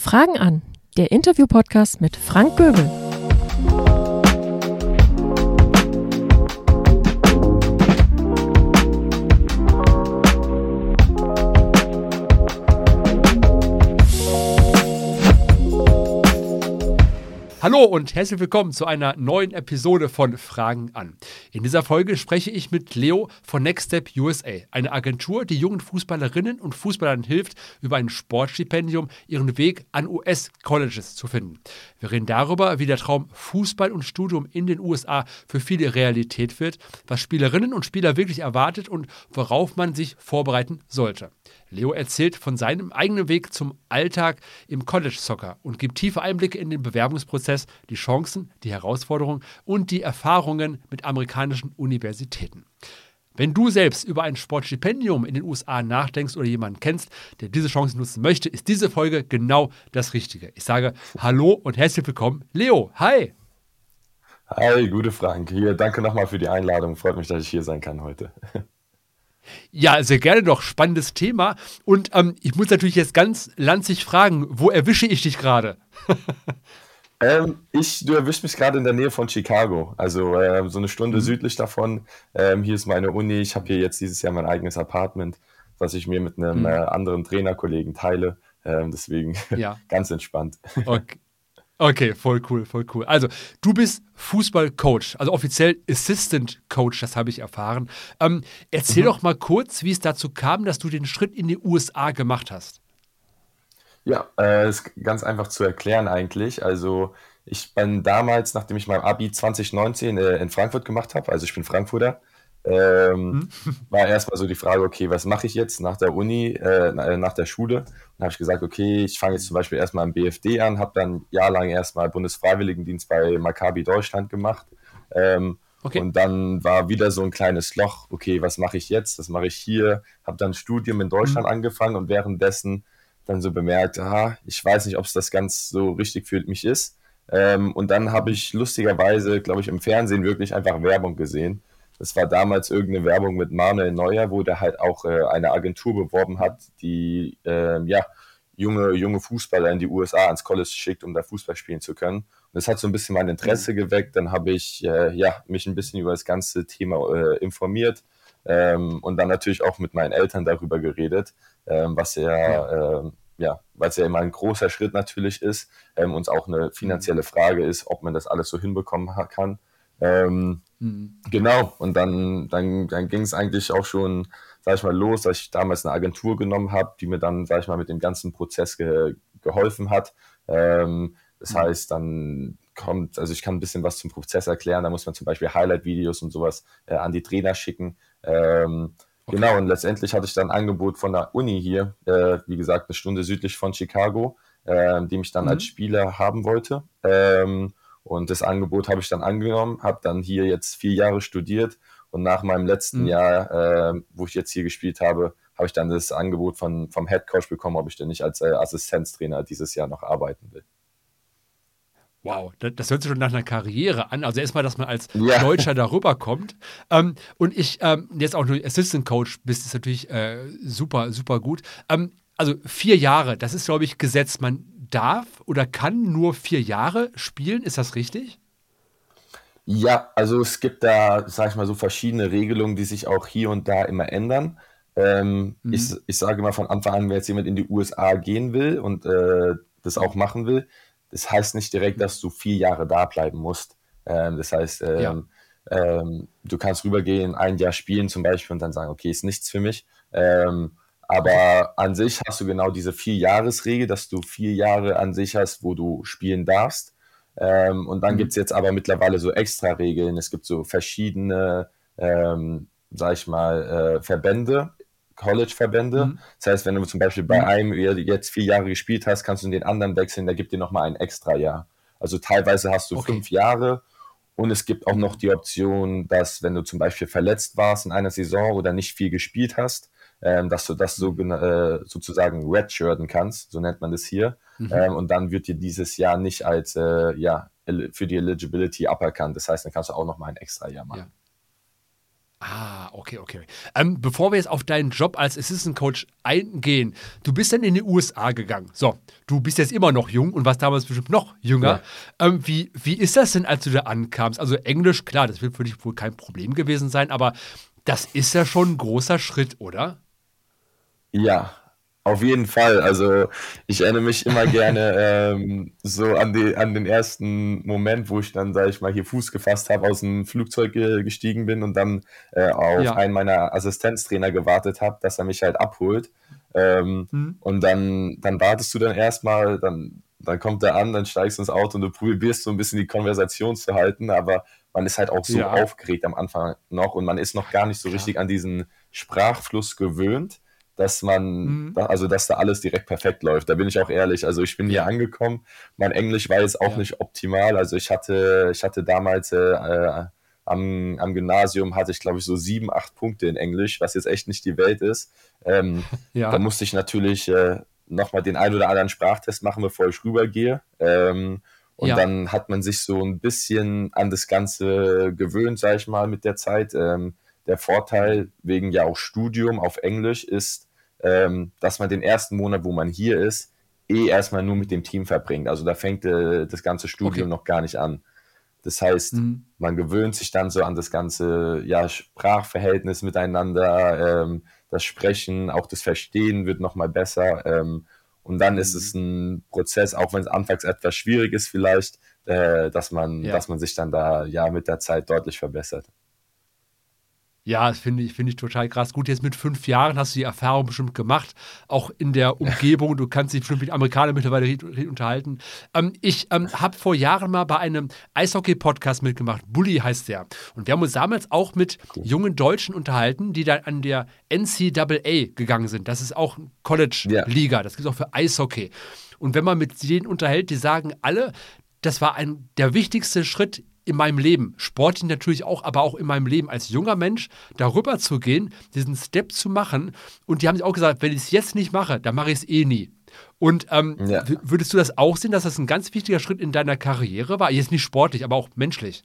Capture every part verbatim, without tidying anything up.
Fragen an, der Interview-Podcast mit Frank Böbel. Hallo und herzlich willkommen zu einer neuen Episode von Fragen an. In dieser Folge spreche ich mit Leo von Next Step U S A, eine Agentur, die jungen Fußballerinnen und Fußballern hilft, über ein Sportstipendium ihren Weg an U S-Colleges zu finden. Wir reden darüber, wie der Traum Fußball und Studium in den U S A für viele Realität wird, was Spielerinnen und Spieler wirklich erwartet und worauf man sich vorbereiten sollte. Leo erzählt von seinem eigenen Weg zum Alltag im College Soccer und gibt tiefe Einblicke in den Bewerbungsprozess, die Chancen, die Herausforderungen und die Erfahrungen mit amerikanischen Universitäten. Wenn du selbst über ein Sportstipendium in den U S A nachdenkst oder jemanden kennst, der diese Chance nutzen möchte, ist diese Folge genau das Richtige. Ich sage Hallo und herzlich willkommen, Leo. Hi! Hi, gute Frank. Hier, danke nochmal für die Einladung. Freut mich, dass ich hier sein kann heute. Ja, sehr gerne doch. Spannendes Thema. Und ähm, ich muss natürlich jetzt ganz lanzig fragen, wo erwische ich dich gerade? ähm, ich, du erwischst mich gerade in der Nähe von Chicago, also äh, so eine Stunde Mhm. südlich davon. Ähm, hier ist meine Uni. Ich habe hier jetzt dieses Jahr mein eigenes Apartment, was ich mir mit einem Mhm. äh, anderen Trainerkollegen teile. Ähm, deswegen Ja, ganz entspannt. okay. Okay, voll cool, voll cool. Also, du bist Fußballcoach, also offiziell Assistant Coach, das habe ich erfahren. Ähm, erzähl Mhm. doch mal kurz, wie es dazu kam, dass du den Schritt in die U S A gemacht hast. Ja, äh, ist ganz einfach zu erklären eigentlich. Also ich bin damals, nachdem ich mein Abi zwanzig neunzehn äh, in Frankfurt gemacht habe, also ich bin Frankfurter, ähm, Hm? war erstmal so die Frage, okay, was mache ich jetzt nach der Uni, äh, na- äh, nach der Schule? Und habe ich gesagt, okay, ich fange jetzt zum Beispiel erstmal im B F D an, habe dann jahrelang erstmal Bundesfreiwilligendienst bei Maccabi Deutschland gemacht. Ähm, Okay. und dann war wieder so ein kleines Loch, okay, was mache ich jetzt? Das mache ich hier, habe dann ein Studium in Hm? Deutschland angefangen und währenddessen dann so bemerkt, ah, ich weiß nicht, ob es das ganz so richtig für mich ist. Ähm, und dann habe Mhm. ich lustigerweise, glaube ich, im Fernsehen wirklich einfach Werbung gesehen. Das war damals irgendeine Werbung mit Manuel Neuer, wo der halt auch äh, eine Agentur beworben hat, die ähm, ja, junge, junge Fußballer in die U S A ans College schickt, um da Fußball spielen zu können. Und das hat so ein bisschen mein Mhm. Interesse geweckt. Dann habe ich äh, ja, mich ein bisschen über das ganze Thema äh, informiert ähm, und dann natürlich auch mit meinen Eltern darüber geredet, ähm, was Ja. ja, ähm, ja, weil es ja immer ein großer Schritt natürlich ist ähm, und es auch eine Mhm. finanzielle Frage ist, ob man das alles so hinbekommen ha- kann. Ähm, Mhm. genau, und dann, dann, dann ging es eigentlich auch schon, sag ich mal, los, dass ich damals eine Agentur genommen habe, die mir dann, sag ich mal, mit dem ganzen Prozess ge geholfen hat. Ähm, das Mhm. heißt, dann kommt, also ich kann ein bisschen was zum Prozess erklären, da muss man zum Beispiel Highlight-Videos und sowas äh, an die Trainer schicken. Ähm, Okay. Genau, und letztendlich hatte ich dann ein Angebot von der Uni hier, äh, wie gesagt, eine Stunde südlich von Chicago, äh, die mich dann als Mhm. Spieler haben wollte. Ähm, und das Angebot habe ich dann angenommen, habe dann hier jetzt vier Jahre studiert und nach meinem letzten Mhm. Jahr, äh, wo ich jetzt hier gespielt habe, habe ich dann das Angebot von, vom Head Coach bekommen, ob ich denn nicht als äh, Assistenztrainer dieses Jahr noch arbeiten will. Wow, da- das hört sich schon nach einer Karriere an. Also erstmal, dass man als Ja, Deutscher darüber kommt. Ähm, und ich ähm, jetzt auch nur Assistant Coach bist, ist natürlich äh, super, super gut. Ähm, also vier Jahre, das ist, glaube ich, Gesetz. Man darf oder kann nur vier Jahre spielen. Ist das richtig? ja, also es gibt da, sag ich mal, so verschiedene Regelungen, die sich auch hier und da immer ändern. Ähm, ich, Mhm. ich sage mal von Anfang an, wenn jetzt jemand in die U S A gehen will und äh, das auch Mhm. machen will, das heißt nicht direkt, Mhm. dass du vier Jahre da bleiben musst. Ähm, das heißt, Ja. ähm, ähm, du kannst rübergehen, ein Jahr spielen zum Beispiel und dann sagen, okay, ist nichts für mich. Ähm, Okay. aber an sich hast du genau diese Vier-Jahres-Regel, dass du vier Jahre an sich hast, wo du spielen darfst. Ähm, und dann gibt Mhm. es jetzt aber mittlerweile so Extra-Regeln. Es gibt so verschiedene, ähm, sag ich mal, äh, Verbände, College-Verbände. Mhm. Das heißt, wenn du zum Beispiel bei Mhm. einem jetzt vier Jahre gespielt hast, kannst du in den anderen wechseln, der gibt dir nochmal ein Extra-Jahr. Also teilweise hast du Okay. fünf Jahre und es gibt auch noch Mhm. die Option, dass wenn du zum Beispiel verletzt warst in einer Saison oder nicht viel gespielt hast, ähm, dass du das so, Mhm. äh, sozusagen redshirten kannst, so nennt man das hier. Mhm. Ähm, und dann wird dir dieses Jahr nicht als äh, ja, el- für die Eligibility aberkannt. Das heißt, dann kannst du auch noch mal ein extra Jahr Ja. machen. Ah, okay, okay. Ähm, bevor wir jetzt auf deinen Job als Assistant Coach eingehen, du bist dann in die U S A gegangen. So, du bist jetzt immer noch jung und warst damals bestimmt noch jünger. Ja. Ähm, wie, wie ist das denn, als du da ankamst? Also Englisch, klar, das wird für dich wohl kein Problem gewesen sein, aber das ist ja schon ein großer Schritt, oder? Ja, auf jeden Fall. Also ich erinnere mich immer gerne ähm, so an, die, an den ersten Moment, wo ich dann, sage ich mal, hier Fuß gefasst habe, aus dem Flugzeug ge- gestiegen bin und dann äh, auf Ja. einen meiner Assistenztrainer gewartet habe, dass er mich halt abholt. Ähm, Hm. und dann, dann wartest du dann erstmal, dann, dann kommt er an, dann steigst du ins Auto und du probierst so ein bisschen die Konversation zu halten, aber man ist halt auch so Ja, aufgeregt am Anfang noch und man ist noch gar nicht so klar. richtig an diesen Sprachfluss gewöhnt, dass man, Hm. da- also dass da alles direkt perfekt läuft. Da bin ich auch ehrlich. Also ich bin hier Ja, angekommen. Mein Englisch war jetzt auch ja, nicht optimal. Also ich hatte, ich hatte damals äh, äh, am, am Gymnasium hatte ich, glaube ich, so sieben, acht Punkte in Englisch, was jetzt echt nicht die Welt ist. Ähm, Da ja, musste ich natürlich äh, nochmal den ein oder anderen Sprachtest machen, bevor ich rübergehe. Ähm, und ja. dann hat man sich so ein bisschen an das Ganze gewöhnt, sage ich mal, mit der Zeit. Ähm, der Vorteil Hm. wegen ja auch Studium auf Englisch ist, ähm, dass man den ersten Monat, wo man hier ist, eh erstmal nur mit dem Team verbringt. Also da fängt äh, das ganze Studium Okay. noch gar nicht an. Das heißt, Hm. man gewöhnt sich dann so an das ganze ja, Sprachverhältnis miteinander, ähm, das Sprechen, auch das Verstehen wird nochmal besser. Ähm, und dann ist es Hm. ein Prozess, auch wenn es anfangs etwas schwierig ist vielleicht, äh, dass man, Ja. dass man sich dann da ja mit der Zeit deutlich verbessert. Ja, das finde ich, finde ich total krass. Gut, jetzt mit fünf Jahren hast du die Erfahrung bestimmt gemacht, auch in der Umgebung. Du kannst dich bestimmt mit Amerikanern mittlerweile red- red- unterhalten. Ähm, ich ähm, habe vor Jahren mal bei einem Eishockey-Podcast mitgemacht. Bully heißt der. Und wir haben uns damals auch mit Cool. jungen Deutschen unterhalten, die dann an der N C A A gegangen sind. Das ist auch eine Ja, College-Liga. Das gibt es auch für Eishockey. Und wenn man mit denen unterhält, die sagen alle, das war ein, der wichtigste Schritt in meinem Leben, sportlich natürlich auch, aber auch in meinem Leben als junger Mensch, darüber zu gehen, diesen Step zu machen. Und die haben sich auch gesagt, wenn ich es jetzt nicht mache, dann mache ich es eh nie. Und ähm, ja. w- würdest du das auch sehen, dass das ein ganz wichtiger Schritt in deiner Karriere war? Jetzt nicht sportlich, aber auch menschlich.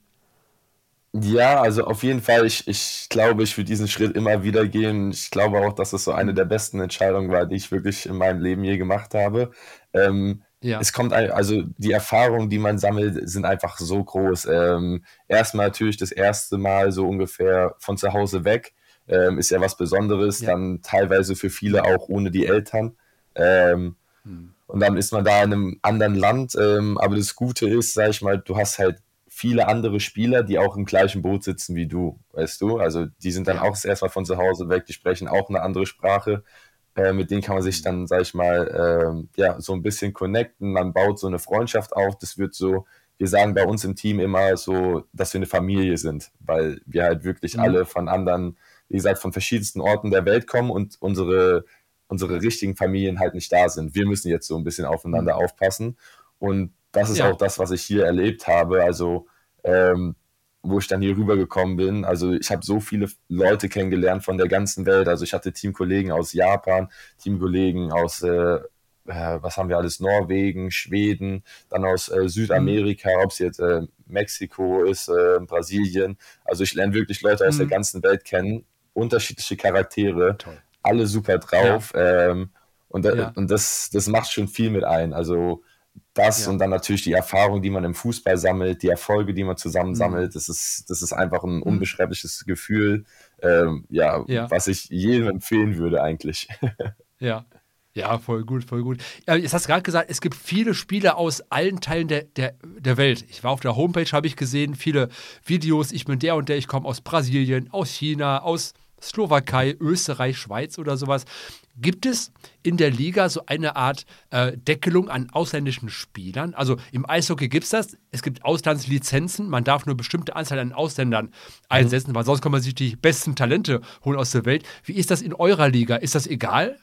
Ja, also auf jeden Fall, ich, ich glaube, ich würde diesen Schritt immer wieder gehen. Ich glaube auch, dass es so eine Hm. der besten Entscheidungen war, die ich wirklich in meinem Leben je gemacht habe. Ähm, Ja, Es kommt, ein- also die Erfahrungen, die man sammelt, sind einfach so groß. Ähm, erstmal natürlich das erste Mal so ungefähr von zu Hause weg, ähm, ist ja was Besonderes, ja. dann teilweise für viele Hm. auch ohne die Eltern. Ähm, Hm. und dann ist man da in einem anderen Land. Ähm, aber das Gute ist, sag ich mal, du hast halt viele andere Spieler, die auch im gleichen Boot sitzen wie du, weißt du? Also die sind dann Ja. auch erstmal von zu Hause weg, die sprechen auch eine andere Sprache. Äh, mit denen kann man sich Hm. dann, sag ich mal, ähm, ja, so ein bisschen connecten. Man baut so eine Freundschaft auf. Das wird so, wir sagen bei uns im Team immer so, dass wir eine Familie sind, weil wir halt wirklich Hm. alle von anderen, wie gesagt, von verschiedensten Orten der Welt kommen und unsere unsere richtigen Familien halt nicht da sind. Wir müssen jetzt so ein bisschen Hm. aufeinander aufpassen. Und das ist auch Ja. das, was ich hier erlebt habe. Also, ähm, wo ich dann hier rübergekommen bin. Also, ich habe so viele Leute kennengelernt von der ganzen Welt. Also, ich hatte Teamkollegen aus Japan, Teamkollegen aus, äh, äh, was haben wir alles, Norwegen, Schweden, dann aus äh, Hm. Südamerika, ob es jetzt äh, Mexiko ist, äh, Brasilien. Also, ich lerne wirklich Leute aus der Hm. ganzen Welt kennen, unterschiedliche Charaktere, Toll. alle super Ja, drauf. Ähm, und da, ja, und das, das macht schon viel mit ein. Also das ja. und dann natürlich die Erfahrung, die man im Fußball sammelt, die Erfolge, die man zusammen Hm. sammelt, das ist, das ist einfach ein Hm. unbeschreibliches Gefühl, ähm, ja, Ja. was ich jedem empfehlen würde eigentlich. Ja. Ja, voll gut, voll gut. Ja, jetzt hast du gerade gesagt, es gibt viele Spieler aus allen Teilen der, der, der Welt. Ich war auf der Homepage, habe ich gesehen, viele Videos. Ich bin der und der, ich komme aus Brasilien, aus China, aus Slowakei, Österreich, Schweiz oder sowas. Gibt es in der Liga so eine Art äh, Deckelung an ausländischen Spielern? Also im Eishockey gibt es das. Es gibt Auslandslizenzen. Man darf nur bestimmte Anzahl an Ausländern Mhm. einsetzen, weil sonst kann man sich die besten Talente holen aus der Welt. Wie ist das in eurer Liga? Ist das egal?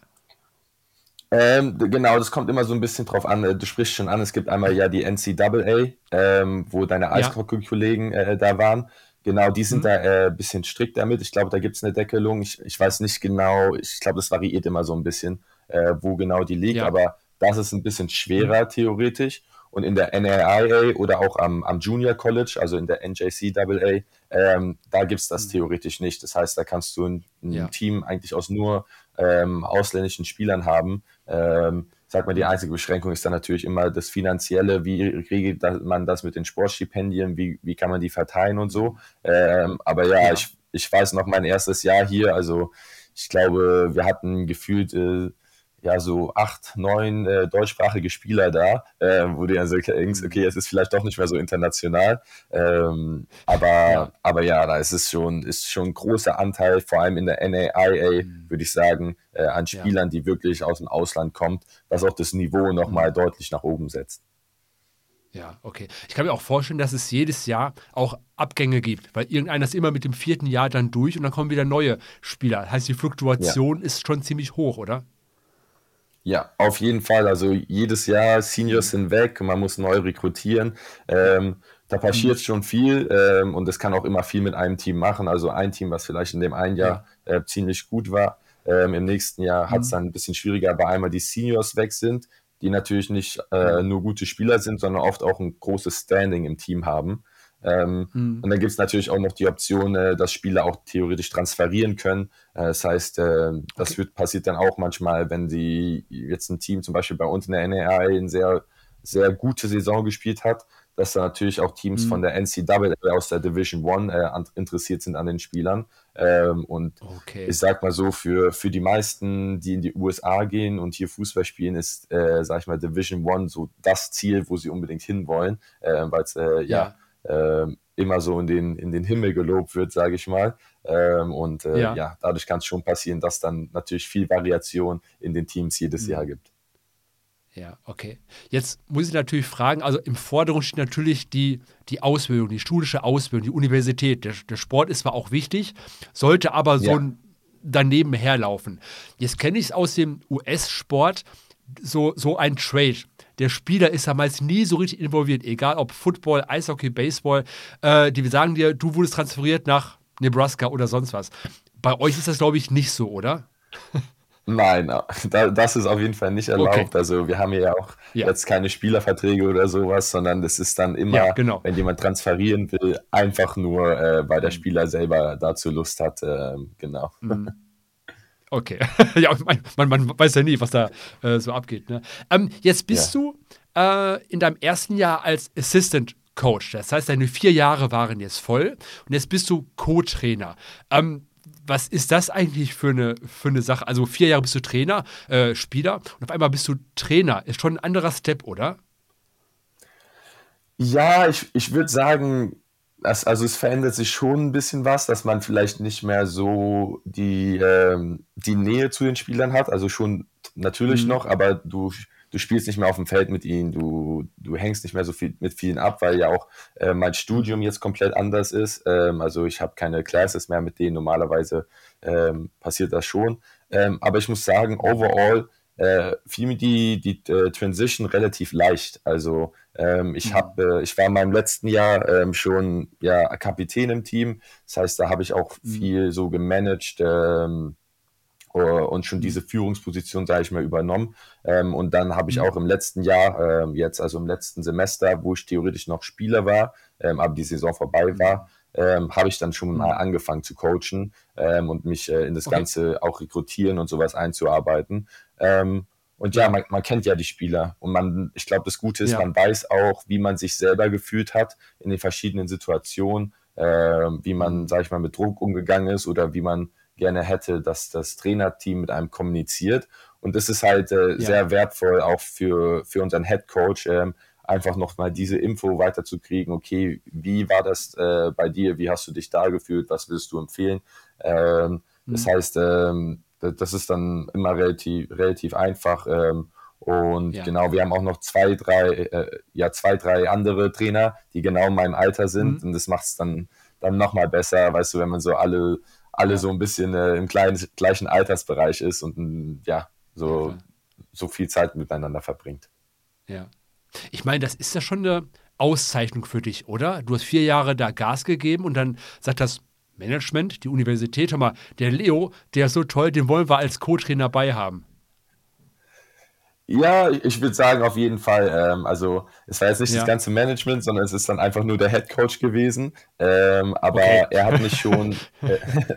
Ähm, d- genau, das kommt immer so ein bisschen drauf an. Äh, Du sprichst schon an, es gibt einmal ja die N C A A, ähm, wo deine Ja. Eishockey-Kollegen äh, da waren. Genau, die sind Hm? da äh, ein bisschen strikt damit. Ich glaube, da gibt es eine Deckelung. Ich, ich weiß nicht genau, ich glaube, das variiert immer so ein bisschen, äh, wo genau die liegt, Ja. aber das ist ein bisschen Hm? schwerer theoretisch. Und in der N A I A oder auch am, am Junior College, also in der N J C A A, ähm, da gibt es das mhm. theoretisch nicht. Das heißt, da kannst du ein, ein ja. Team eigentlich aus nur ähm, ausländischen Spielern haben. Ähm, sag mal, die einzige Beschränkung ist dann natürlich immer das Finanzielle. Wie regelt man das mit den Sportstipendien? Wie, wie kann man die verteilen und so? Ähm, aber ja, ja. Ich, ich weiß noch mein erstes Jahr hier, also ich glaube, wir hatten gefühlt äh, ja so acht, neun äh, deutschsprachige Spieler da, äh, wo du dann so denkst, okay, es ist vielleicht doch nicht mehr so international, ähm, aber, ja. aber ja, da ist es schon, ist schon ein großer Anteil, vor allem in der N A I A, mhm. würde ich sagen, äh, an Spielern, ja. die wirklich aus dem Ausland kommen, was auch das Niveau nochmal mhm. deutlich nach oben setzt. Ja, okay. Ich kann mir auch vorstellen, dass es jedes Jahr auch Abgänge gibt, weil irgendeiner ist immer mit dem vierten Jahr dann durch und dann kommen wieder neue Spieler. Das heißt, die Fluktuation ja. ist schon ziemlich hoch, oder? Ja, auf jeden Fall. Also jedes Jahr Seniors sind weg, man muss neu rekrutieren. Ähm, da passiert mhm. schon viel ähm, und das kann auch immer viel mit einem Team machen. Also ein Team, was vielleicht in dem einen Jahr ja. äh, ziemlich gut war, ähm, im nächsten Jahr mhm. hat es dann ein bisschen schwieriger, weil einmal die Seniors weg sind, die natürlich nicht äh, nur gute Spieler sind, sondern oft auch ein großes Standing im Team haben. Ähm, mhm. Und dann gibt es natürlich auch noch die Option, äh, dass Spieler auch theoretisch transferieren können. Äh, das heißt, äh, das okay. wird, passiert dann auch manchmal, wenn sie jetzt ein Team zum Beispiel bei uns in der N A I A eine sehr, sehr gute Saison gespielt hat, dass da natürlich auch Teams mhm. von der N C A A aus der Division One äh, an, interessiert sind an den Spielern. Ähm, und okay. ich sag mal so, für, für die meisten, die in die U S A gehen und hier Fußball spielen, ist, äh, sag ich mal, Division One so das Ziel, wo sie unbedingt hinwollen, äh, weil es äh, ja, ja Ähm, immer so in den, in den Himmel gelobt wird, sage ich mal. Ähm, und äh, ja. ja, dadurch kann es schon passieren, dass dann natürlich viel Variation in den Teams jedes mhm. Jahr gibt. Ja, okay. Jetzt muss ich natürlich fragen, also im Vordergrund steht natürlich die, die Ausbildung, die schulische Ausbildung, die Universität. Der, der Sport ist zwar auch wichtig, sollte aber so ja. daneben herlaufen. Jetzt kenne ich es aus dem U S-Sport, so, so ein Trade. Der Spieler ist damals nie so richtig involviert, egal ob Football, Eishockey, Baseball. Äh, die sagen dir, du wurdest transferiert nach Nebraska oder sonst was. Bei euch ist das, glaube ich, nicht so, oder? Nein, da, das ist auf jeden Fall nicht erlaubt. Okay. Also wir haben ja auch ja. jetzt keine Spielerverträge oder sowas, sondern das ist dann immer, ja, genau. wenn jemand transferieren will, einfach nur, äh, weil der Spieler selber dazu Lust hat. Äh, genau. Mhm. Okay, ja, man, man, man weiß ja nie, was da äh, so abgeht. Ne? Ähm, jetzt bist ja. du äh, in deinem ersten Jahr als Assistant Coach. Das heißt, deine vier Jahre waren jetzt voll und jetzt bist du Co-Trainer. Ähm, was ist das eigentlich für eine, für eine Sache? Also vier Jahre bist du Trainer, äh, Spieler und auf einmal bist du Trainer. Ist schon ein anderer Step, oder? Ja, ich, ich würde sagen, Das, also es verändert sich schon ein bisschen was, dass man vielleicht nicht mehr so die, ähm, die Nähe zu den Spielern hat, also schon natürlich mhm. noch, aber du, du spielst nicht mehr auf dem Feld mit ihnen, du, du hängst nicht mehr so viel mit vielen ab, weil ja auch äh, mein Studium jetzt komplett anders ist, ähm, also ich habe keine Classes mehr mit denen, normalerweise ähm, passiert das schon, ähm, aber ich muss sagen, overall äh, fiel mir die, die äh, Transition relativ leicht. Also ähm, ich habe, äh, ich war in meinem letzten Jahr ähm, schon ja Kapitän im Team. Das heißt, da habe ich auch mhm. viel so gemanagt ähm, und schon diese Führungsposition, sage ich mal, übernommen. Ähm, und dann habe ich mhm. auch im letzten Jahr, ähm, jetzt also im letzten Semester, wo ich theoretisch noch Spieler war, ähm, aber die Saison vorbei war, ähm, habe ich dann schon mal angefangen zu coachen ähm, und mich äh, in das okay. Ganze auch rekrutieren und sowas einzuarbeiten. Ähm, und ja, man, man kennt ja die Spieler und man, ich glaube, das Gute ist, ja. man weiß auch, wie man sich selber gefühlt hat in den verschiedenen Situationen, äh, wie man, sage ich mal, mit Druck umgegangen ist oder wie man gerne hätte, dass das Trainerteam mit einem kommuniziert. Und das ist halt äh, ja. sehr wertvoll auch für, für unseren Head Coach, ähm, einfach nochmal diese Info weiterzukriegen, okay, wie war das äh, bei dir, wie hast du dich da gefühlt, was willst du empfehlen? Ähm, mhm. Das heißt, ähm, das ist dann immer relativ, relativ einfach ähm, und ja. genau, wir haben auch noch zwei, drei, äh, ja, zwei, drei andere Trainer, die genau in meinem Alter sind mhm. und das macht es dann, dann nochmal besser, weißt du, wenn man so alle, alle ja. so ein bisschen äh, im kleinen, gleichen Altersbereich ist und ja, so, ja, so viel Zeit miteinander verbringt. Ja. Ich meine, das ist ja schon eine Auszeichnung für dich, oder? Du hast vier Jahre da Gas gegeben und dann sagt das Management, die Universität, hör mal, der Leo, der ist so toll, den wollen wir als Co-Trainer bei haben. Ja, ich würde sagen, auf jeden Fall. Ähm, also, es war jetzt nicht das Ja, ganze Management, sondern es ist dann einfach nur der Head Coach gewesen. Ähm, aber okay. er hat mich schon, äh,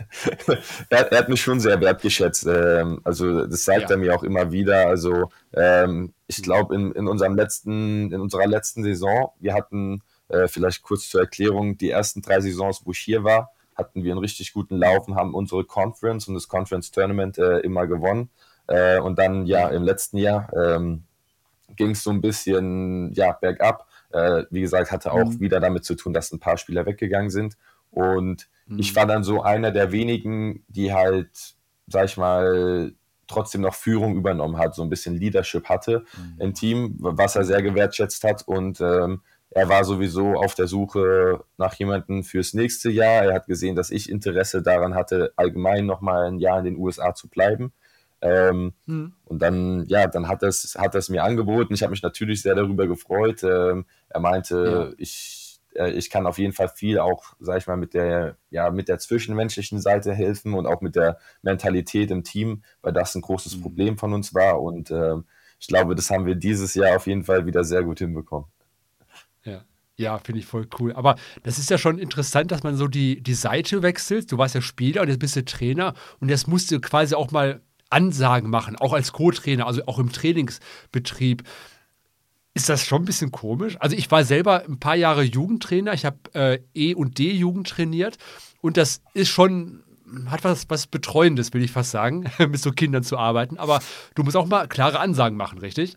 er, er hat mich schon sehr wertgeschätzt. Ähm, also, das sagt Ja. er mir auch immer wieder. Also, ähm, ich Hm. glaube, in, in unserem letzten, in unserer letzten Saison, wir hatten, äh, vielleicht kurz zur Erklärung, die ersten drei Saisons, wo ich hier war, hatten wir einen richtig guten Lauf und haben unsere Conference und das Conference Tournament äh, immer gewonnen. Äh, und dann ja Ja. im letzten Jahr ähm, ging es so ein bisschen ja, bergab. Äh, wie gesagt, hatte auch Hm. wieder damit zu tun, dass ein paar Spieler weggegangen sind. Und ich Hm. war dann so einer der wenigen, die halt, sag ich mal, trotzdem noch Führung übernommen hat, so ein bisschen Leadership hatte im Hm. Team, was er Hm. sehr gewertschätzt hat. Und ähm, er war sowieso auf der Suche nach jemandem fürs nächste Jahr. Er hat gesehen, dass ich Interesse daran hatte, allgemein nochmal ein Jahr in den U S A zu bleiben. Ähm, Hm. und dann, ja, dann hat es hat es mir angeboten. Ich habe mich natürlich sehr darüber gefreut. Ähm, er Ja. meinte, ich, äh, ich kann auf jeden Fall viel auch, sag ich mal, mit der, ja, mit der zwischenmenschlichen Seite helfen und auch mit der Mentalität im Team, weil das ein großes Hm. Problem von uns war. Und ähm, ich glaube, das haben wir dieses Jahr auf jeden Fall wieder sehr gut hinbekommen. Ja. Ja, finde ich voll cool. Aber das ist ja schon interessant, dass man so die, die Seite wechselt. Du warst ja Spieler und jetzt bist du Trainer und jetzt musst du quasi auch mal Ansagen machen, auch als Co-Trainer, also auch im Trainingsbetrieb. Ist das schon ein bisschen komisch? Also ich war selber ein paar Jahre Jugendtrainer. Ich habe äh, E- und D-Jugend trainiert. Und das ist schon, hat was, was Betreuendes, will ich fast sagen, mit so Kindern zu arbeiten. Aber du musst auch mal klare Ansagen machen, richtig?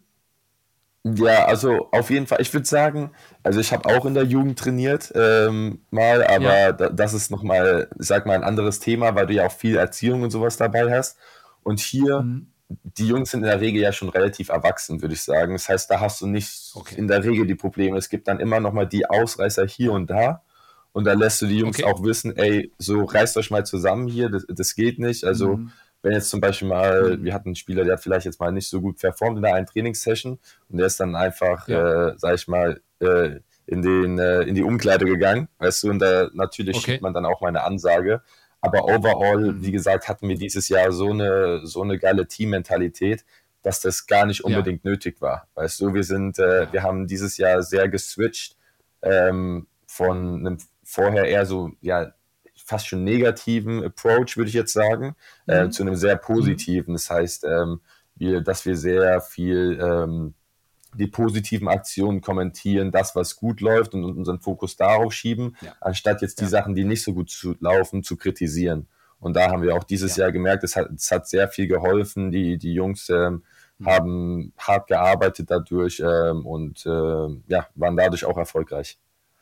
Ja, also auf jeden Fall. Ich würde sagen, also ich habe auch in der Jugend trainiert ähm, mal, Ja. aber da, das ist nochmal, ich sag mal, ein anderes Thema, weil du ja auch viel Erziehung und sowas dabei hast. Und hier, Mhm. die Jungs sind in der Regel ja schon relativ erwachsen, würde ich sagen. Das heißt, da hast du nicht Okay. in der Regel die Probleme. Es gibt dann immer nochmal die Ausreißer hier und da. Und da lässt du die Jungs Okay. auch wissen, ey, so reißt euch mal zusammen hier, das, das geht nicht. Also Mhm. wenn jetzt zum Beispiel mal, wir Mhm. hatten einen Spieler, der hat vielleicht jetzt mal nicht so gut performt in der einen Trainingssession und der ist dann einfach, Ja. äh, sag ich mal, äh, in, den, äh, in die Umkleide gegangen, weißt du, und da natürlich schiebt Okay. man dann auch mal eine Ansage. Aber overall, wie Mhm. gesagt, hatten wir dieses Jahr so eine, so eine geile Teammentalität, dass das gar nicht Ja. unbedingt nötig war. Weißt du, wir sind, äh, Ja. wir haben dieses Jahr sehr geswitcht ähm, von Mhm. einem vorher eher so, ja, fast schon negativen Approach, würde ich jetzt sagen, äh, Mhm. zu einem sehr Mhm. positiven. Das heißt, ähm, wir, dass wir sehr viel ähm, die positiven Aktionen kommentieren, das, was gut läuft und unseren Fokus darauf schieben, Ja. anstatt jetzt die Ja. Sachen, die nicht so gut zu laufen, zu kritisieren. Und da haben wir auch dieses Ja. Jahr gemerkt, es hat, es hat sehr viel geholfen. Die, die Jungs ähm, Mhm. haben hart gearbeitet dadurch ähm, und äh, ja, waren dadurch auch erfolgreich.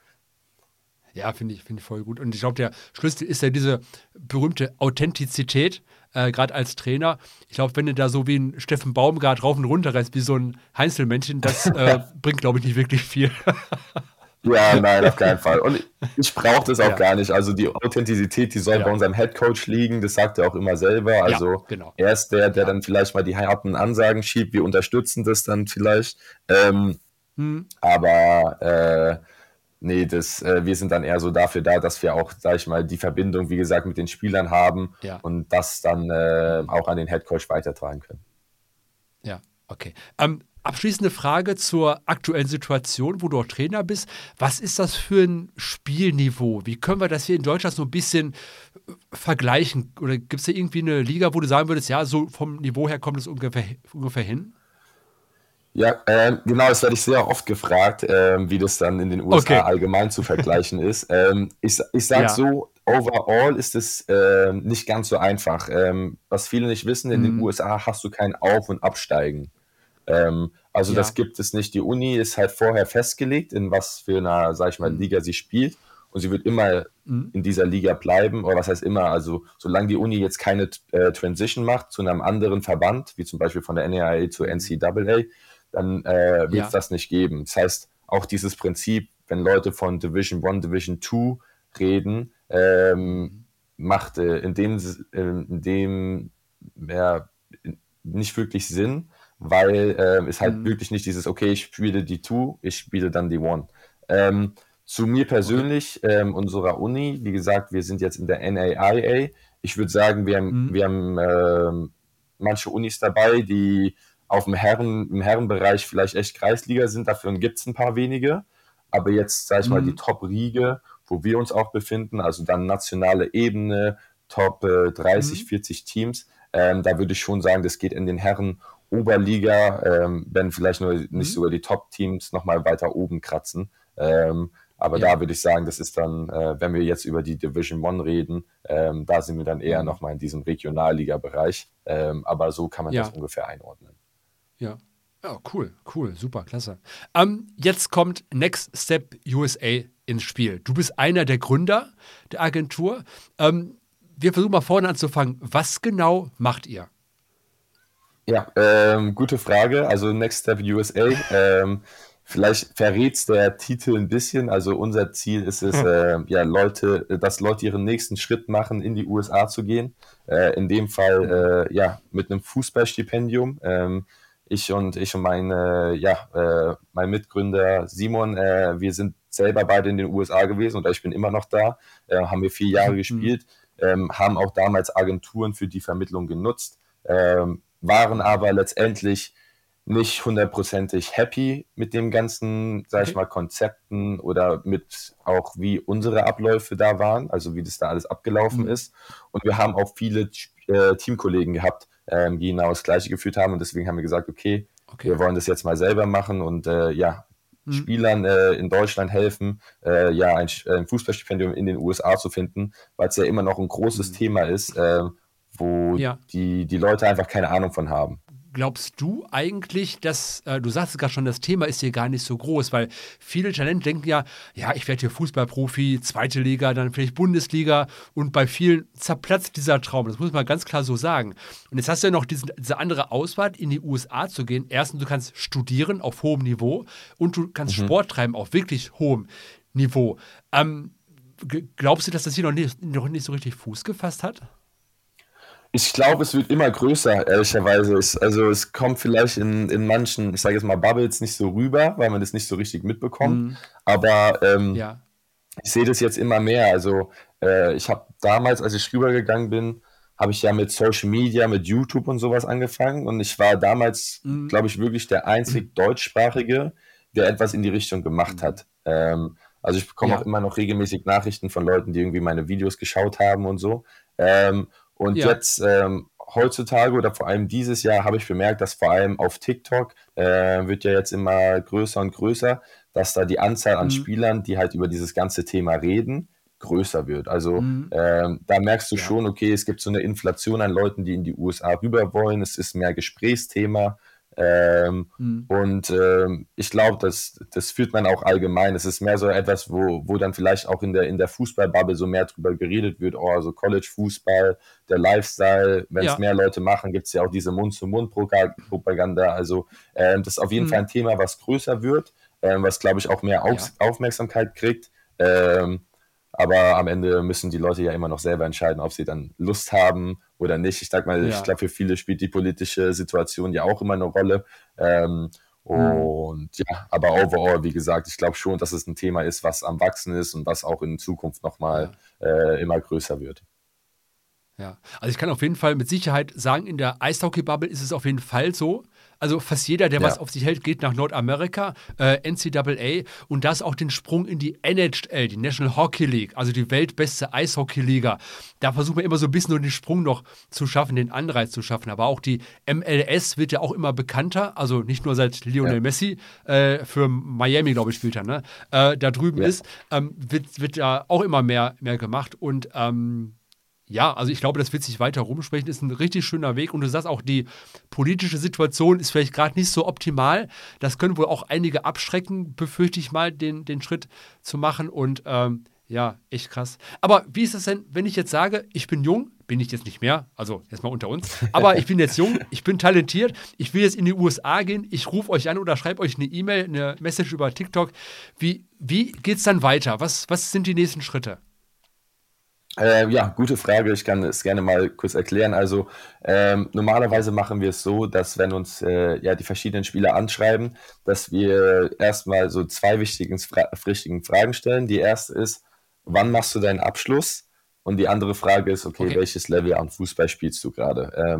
Ja, finde ich, finde ich voll gut. Und ich glaube, der Schlüssel ist ja diese berühmte Authentizität, äh, gerade als Trainer. Ich glaube, wenn du da so wie ein Steffen Baumgart rauf und runter rennst, wie so ein Heinzelmännchen, das äh, bringt, glaube ich, nicht wirklich viel. Ja, nein, auf keinen Fall. Und ich brauche das auch Ja, gar nicht. Also die Authentizität, die soll bei ja, unserem Headcoach liegen, das sagt er auch immer selber. ja, Also genau. er ist der, der Ja. dann vielleicht mal die harten Ansagen schiebt. Wir unterstützen das dann vielleicht. Ähm, Hm. aber äh, nee, das, äh, wir sind dann eher so dafür da, dass wir auch, sag ich mal, die Verbindung, wie gesagt, mit den Spielern haben Ja. und das dann äh, Hm. auch an den Headcoach weitertragen können. Ja, okay. Ähm, abschließende Frage zur aktuellen Situation, wo du auch Trainer bist. Was ist das für ein Spielniveau? Wie können wir das hier in Deutschland so ein bisschen äh, vergleichen? Oder gibt es da irgendwie eine Liga, wo du sagen würdest, ja, so vom Niveau her kommt es ungefähr, ungefähr hin? Ja, ähm, genau, das werde ich sehr oft gefragt, ähm, wie das dann in den U S A Okay. allgemein zu vergleichen ist. Ähm, ich ich sage Ja. so, overall ist es ähm, nicht ganz so einfach. Ähm, was viele nicht wissen, in den Mhm. U S A hast du kein Auf- und Absteigen. Ähm, also das Ja. gibt es nicht. Die Uni ist halt vorher festgelegt, in was für einer, sag ich mal, Mhm. Liga sie spielt. Und sie wird immer Mhm. in dieser Liga bleiben. Oder was heißt immer? Also solange die Uni jetzt keine äh, Transition macht zu einem anderen Verband, wie zum Beispiel von der N A I A zu Mhm. N C A A, dann äh, wird es Ja. das nicht geben. Das heißt, auch dieses Prinzip, wenn Leute von Division eins, Division zwei reden, ähm, Mhm. macht äh, in dem, äh, in dem ja, nicht wirklich Sinn, weil ähm, es halt Mhm. wirklich nicht dieses, okay, ich spiele die zwei, ich spiele dann die One. Ähm, zu mir Okay. persönlich, ähm, unserer Uni, wie gesagt, wir sind jetzt in der N A I A. Ich würde sagen, wir haben, Mhm. wir haben ähm, manche Unis dabei, die auf dem Herren, im Herrenbereich vielleicht echt Kreisliga sind, dafür gibt es ein paar wenige. Aber jetzt, sage ich mal, die Mhm. Top-Riege, wo wir uns auch befinden, also dann nationale Ebene, Top äh, dreißig, Mhm. vierzig Teams, ähm, da würde ich schon sagen, das geht in den Herren Oberliga, ähm, wenn vielleicht nur nicht Mhm. sogar die Top-Teams nochmal weiter oben kratzen. Ähm, aber Ja. da würde ich sagen, das ist dann, äh, wenn wir jetzt über die Division One reden, ähm, da sind wir dann eher Mhm. nochmal in diesem Regionalliga-Bereich. Ähm, aber so kann man das Ja. ungefähr einordnen. Ja. Ja, cool, cool, super, klasse. Ähm, jetzt kommt Next Step U S A ins Spiel. Du bist einer der Gründer der Agentur. Ähm, wir versuchen mal vorne anzufangen. Was genau macht ihr? Ja, ähm, gute Frage. Also Next Step U S A. Ähm, vielleicht verrät's der Titel ein bisschen. Also unser Ziel ist es, äh, ja, Leute, dass Leute ihren nächsten Schritt machen, in die U S A zu gehen. Äh, in dem Mhm. Fall, äh, ja, mit einem Fußballstipendium. Ähm, ich und ich und mein, äh, ja, äh, mein Mitgründer Simon, äh, wir sind selber beide in den U S A gewesen oder ich bin immer noch da, äh, haben wir vier Jahre Mhm. gespielt, ähm, haben auch damals Agenturen für die Vermittlung genutzt. Ähm, waren Mhm. aber letztendlich nicht hundertprozentig happy mit dem ganzen, sag ich Okay. mal, Konzepten oder mit auch wie unsere Abläufe da waren, also wie das da alles abgelaufen Mhm. ist. Und wir haben auch viele äh, Teamkollegen gehabt, ähm, die genau das Gleiche geführt haben. Und deswegen haben wir gesagt, okay, Okay. wir wollen das jetzt mal selber machen und äh, ja, Mhm. Spielern äh, in Deutschland helfen, äh, ja, ein, ein Fußballstipendium in den U S A zu finden, weil es ja immer noch ein großes Mhm. Thema ist, äh, wo Ja. die, die Leute einfach keine Ahnung von haben. Glaubst du eigentlich, dass, äh, du sagst gerade schon, das Thema ist hier gar nicht so groß, weil viele Talente denken ja, ja, ich werde hier Fußballprofi, zweite Liga, dann vielleicht Bundesliga und bei vielen zerplatzt dieser Traum. Das muss man ganz klar so sagen. Und jetzt hast du ja noch diesen, diese andere Auswahl, in die U S A zu gehen. Erstens, du kannst studieren auf hohem Niveau und du kannst Mhm. Sport treiben auf wirklich hohem Niveau. Ähm, g- glaubst du, dass das hier noch nicht, noch nicht so richtig Fuß gefasst hat? Ich glaube, es wird immer größer, ehrlicherweise. Es, also es kommt vielleicht in, in manchen, ich sage jetzt mal, Bubbles nicht so rüber, weil man das nicht so richtig mitbekommt. Mhm. Aber ähm, Ja. ich sehe das jetzt immer mehr. Also äh, ich habe damals, als ich rübergegangen bin, habe ich ja mit Social Media, mit YouTube und sowas angefangen. Und ich war damals, Mhm. glaube ich, wirklich der einzig Deutschsprachige, der etwas in die Richtung gemacht Mhm. hat. Ähm, also ich bekomme auch Ja. immer noch regelmäßig Nachrichten von Leuten, die irgendwie meine Videos geschaut haben und so. Ähm, und Ja. jetzt ähm, heutzutage oder vor allem dieses Jahr habe ich bemerkt, dass vor allem auf TikTok äh, wird ja jetzt immer größer und größer, dass da die Anzahl an Mhm. Spielern, die halt über dieses ganze Thema reden, größer wird. Also Mhm. ähm, da merkst du Ja. schon, okay, es gibt so eine Inflation an Leuten, die in die U S A rüber wollen. Es ist mehr Gesprächsthema. Ähm, Mhm. und ähm, ich glaube, das, das führt man auch allgemein. Es ist mehr so etwas, wo, wo dann vielleicht auch in der, in der Fußballbubble so mehr drüber geredet wird. Oh, so College-Fußball, der Lifestyle. Wenn es Ja. mehr Leute machen, gibt es ja auch diese Mund-zu-Mund-Propaganda. Also ähm, das ist auf jeden Fall Mhm. ein Thema, was größer wird, ähm, was, glaube ich, auch mehr Ja. Aus Aufmerksamkeit kriegt. Ähm, aber am Ende müssen die Leute ja immer noch selber entscheiden, ob sie dann Lust haben oder nicht. Ich sag mal, ich Ja. glaube, für viele spielt die politische Situation ja auch immer eine Rolle. Ähm, Mhm. und ja, aber overall, wie gesagt, ich glaube schon, dass es ein Thema ist, was am Wachsen ist und was auch in Zukunft nochmal Ja. äh, immer größer wird. Ja. Also ich kann auf jeden Fall mit Sicherheit sagen, in der Eishockey-Bubble ist es auf jeden Fall so. Also fast jeder, der was Ja, auf sich hält, geht nach Nordamerika, äh, N C A A und das auch den Sprung in die N H L, die National Hockey League, also die weltbeste Eishockey-Liga. Da versucht man immer so ein bisschen nur den Sprung noch zu schaffen, den Anreiz zu schaffen. Aber auch die M L S wird ja auch immer bekannter, also nicht nur seit ja, Lionel Messi äh, für Miami, glaube ich, spielt er, ne? äh, da drüben ja. ist, ähm, wird, wird ja auch immer mehr, mehr gemacht und ähm, ja, also ich glaube, das wird sich weiter rumsprechen, ist ein richtig schöner Weg. Und du sagst auch, die politische Situation ist vielleicht gerade nicht so optimal. Das können wohl auch einige abschrecken, befürchte ich mal, den, den Schritt zu machen. Und ähm, ja, echt krass. Aber wie ist das denn, wenn ich jetzt sage, ich bin jung, bin ich jetzt nicht mehr, also jetzt mal unter uns, aber ich bin jetzt jung, ich bin talentiert, ich will jetzt in die U S A gehen, ich rufe euch an oder schreibe euch eine E-Mail, eine Message über TikTok. Wie, wie geht es dann weiter? Was, was sind die nächsten Schritte? Äh, ja, gute Frage. Ich kann es gerne mal kurz erklären. Also ähm, Ja. normalerweise machen wir es so, dass wenn uns äh, ja die verschiedenen Spieler anschreiben, dass wir erstmal so zwei wichtigen, fra wichtigen Fragen stellen. Die erste ist, wann machst du deinen Abschluss? Und die andere Frage ist, okay, Okay. welches Level an Fußball spielst du gerade? Ähm,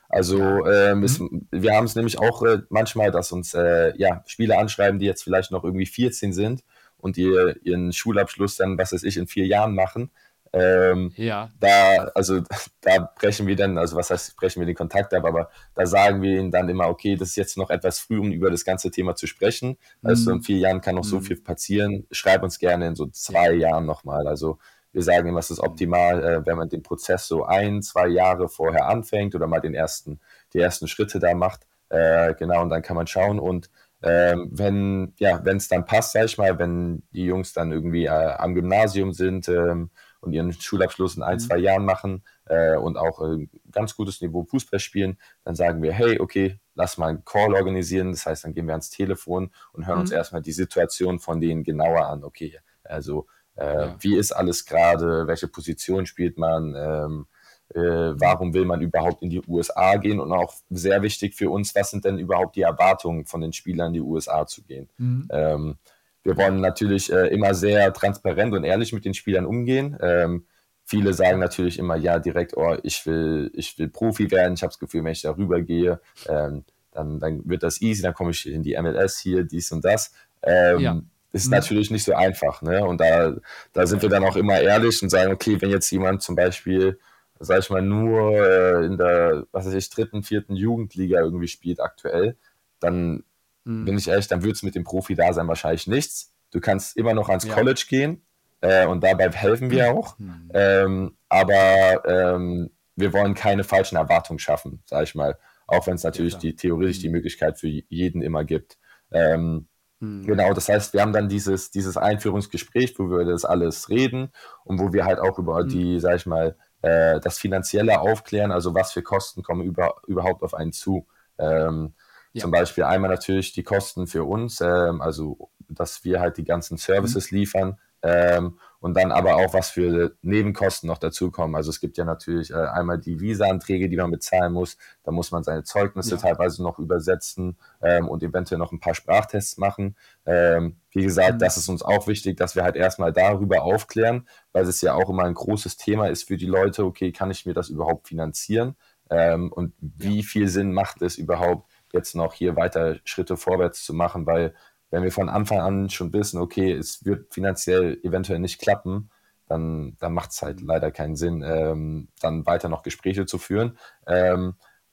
Also ähm, es, wir haben es nämlich auch äh, manchmal, dass uns äh, ja, Spieler anschreiben, die jetzt vielleicht noch irgendwie vierzehn sind und ihr, ihren Schulabschluss dann, was weiß ich, in vier Jahren machen. Ähm, Ja. da, also da brechen wir dann, also was heißt, brechen wir den Kontakt ab, aber da sagen wir ihnen dann immer, okay, das ist jetzt noch etwas früh, um über das ganze Thema zu sprechen. Also in vier Jahren kann noch so viel passieren. Schreib uns gerne in so zwei Jahren nochmal. Also wir sagen immer, es ist optimal, äh, wenn man den Prozess so ein, zwei Jahre vorher anfängt oder mal den ersten, die ersten Schritte da macht. Äh, genau, und dann kann man schauen. Und ähm, wenn ja, wenn es dann passt, sag ich mal, wenn die Jungs dann irgendwie äh, am Gymnasium sind ähm, und ihren Schulabschluss in ein, zwei Jahren machen äh, und auch äh, ganz gutes Niveau Fußball spielen, dann sagen wir, hey, okay, lass mal einen Call organisieren. Das heißt, dann gehen wir ans Telefon und hören uns erstmal die Situation von denen genauer an. Okay, also äh, Ja. wie ist alles gerade, welche Position spielt man, ähm, äh, warum will man überhaupt in die U S A gehen und auch sehr wichtig für uns, was sind denn überhaupt die Erwartungen von den Spielern, in die U S A zu gehen. Ähm, wir wollen natürlich äh, immer sehr transparent und ehrlich mit den Spielern umgehen. Ähm, viele sagen natürlich immer, ja, direkt, oh, ich will, ich will Profi werden. Ich habe das Gefühl, wenn ich da rübergehe, ähm, dann, dann wird das easy, dann komme ich in die M L S hier, dies und das. Ähm, Ja. ist natürlich nicht so einfach, ne? Und da, da sind wir dann auch immer ehrlich und sagen, okay, wenn jetzt jemand zum Beispiel, sag ich mal, nur äh, in der, was weiß ich, dritten, vierten Jugendliga irgendwie spielt aktuell, dann bin ich ehrlich, dann wird es mit dem Profi-Dasein wahrscheinlich nichts. Du kannst immer noch ans Ja. College gehen äh, und dabei helfen wir auch. Ähm, aber ähm, wir wollen keine falschen Erwartungen schaffen, sag ich mal. Auch wenn es natürlich klar. die, theoretisch die Möglichkeit für jeden immer gibt. Ähm, Genau, das heißt, wir haben dann dieses, dieses Einführungsgespräch, wo wir über das alles reden und wo wir halt auch über die, sag ich mal, äh, das Finanzielle aufklären, also was für Kosten kommen über, überhaupt auf einen zu. Ähm, Ja. Zum Beispiel einmal natürlich die Kosten für uns, ähm, also dass wir halt die ganzen Services liefern ähm, und dann aber auch, was für Nebenkosten noch dazukommen. Also es gibt ja natürlich äh, einmal die Visa-Anträge, die man bezahlen muss, da muss man seine Zeugnisse Ja. teilweise noch übersetzen ähm, und eventuell noch ein paar Sprachtests machen. Ähm, wie gesagt, das ist uns auch wichtig, dass wir halt erstmal darüber aufklären, weil es ja auch immer ein großes Thema ist für die Leute, okay, kann ich mir das überhaupt finanzieren? Ähm, und wie viel Sinn macht es überhaupt, jetzt noch hier weiter Schritte vorwärts zu machen, weil wenn wir von Anfang an schon wissen, okay, es wird finanziell eventuell nicht klappen, dann, dann macht es halt leider keinen Sinn, ähm, dann weiter noch Gespräche zu führen. Ähm,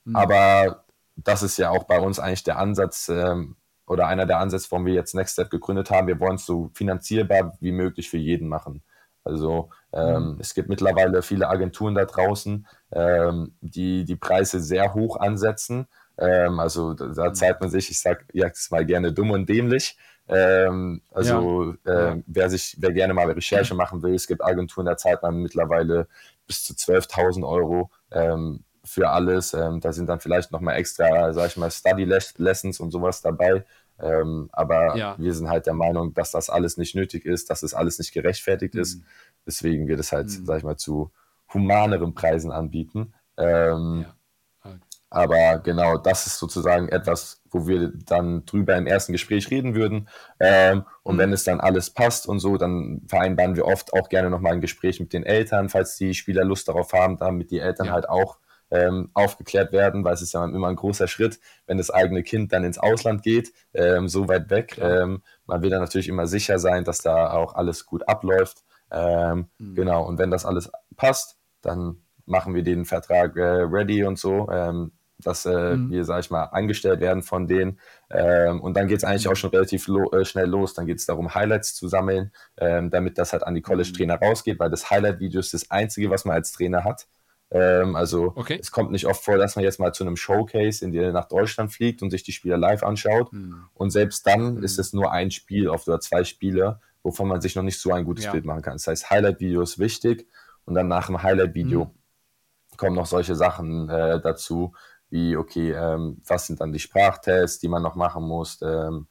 aber das ist ja auch bei uns eigentlich der Ansatz ähm, oder einer der Ansätze, warum wir jetzt Next Step gegründet haben. Wir wollen es so finanzierbar wie möglich für jeden machen. Also ähm, es gibt mittlerweile viele Agenturen da draußen, ähm, die die Preise sehr hoch ansetzen. Ähm, also da, da zeigt man sich, ich sage jetzt mal gerne dumm und dämlich. Ähm, also Ja. äh, Ja. wer sich, wer gerne mal Recherche machen will, es gibt Agenturen, da zahlt man mittlerweile bis zu zwölftausend Euro ähm, für alles. Ähm, da sind dann vielleicht nochmal extra, sag ich mal, Study Lessons und sowas dabei. Ähm, aber Ja. wir sind halt der Meinung, dass das alles nicht nötig ist, dass das alles nicht gerechtfertigt ist. Deswegen wir das halt, sag ich mal, zu humaneren Preisen anbieten. Ähm, Ja. Okay. aber genau, das ist sozusagen etwas, wo wir dann drüber im ersten Gespräch reden würden. Ähm, und wenn es dann alles passt und so, dann vereinbaren wir oft auch gerne nochmal ein Gespräch mit den Eltern, falls die Spieler Lust darauf haben, damit die Eltern Ja. halt auch ähm, aufgeklärt werden, weil es ist ja immer ein großer Schritt, wenn das eigene Kind dann ins Ausland geht, ähm, so weit weg. Ähm, man will dann natürlich immer sicher sein, dass da auch alles gut abläuft. Ähm, Genau, und wenn das alles passt, dann machen wir den Vertrag äh, ready und so, ähm, dass äh, wir, sag ich mal, angestellt werden von denen. Ähm, und dann geht es eigentlich auch schon relativ lo äh, schnell los. Dann geht es darum, Highlights zu sammeln, ähm, damit das halt an die College-Trainer rausgeht, weil das Highlight-Video ist das Einzige, was man als Trainer hat. Ähm, also Okay. es kommt nicht oft vor, dass man jetzt mal zu einem Showcase in die nach Deutschland fliegt und sich die Spieler live anschaut. Und selbst dann ist es nur ein Spiel oft oder zwei Spiele, wovon man sich noch nicht so ein gutes Ja. Bild machen kann. Das heißt, Highlight-Video ist wichtig und dann nach dem Highlight-Video kommen noch solche Sachen äh, dazu, wie, okay, ähm, was sind dann die Sprachtests, die man noch machen muss ähm,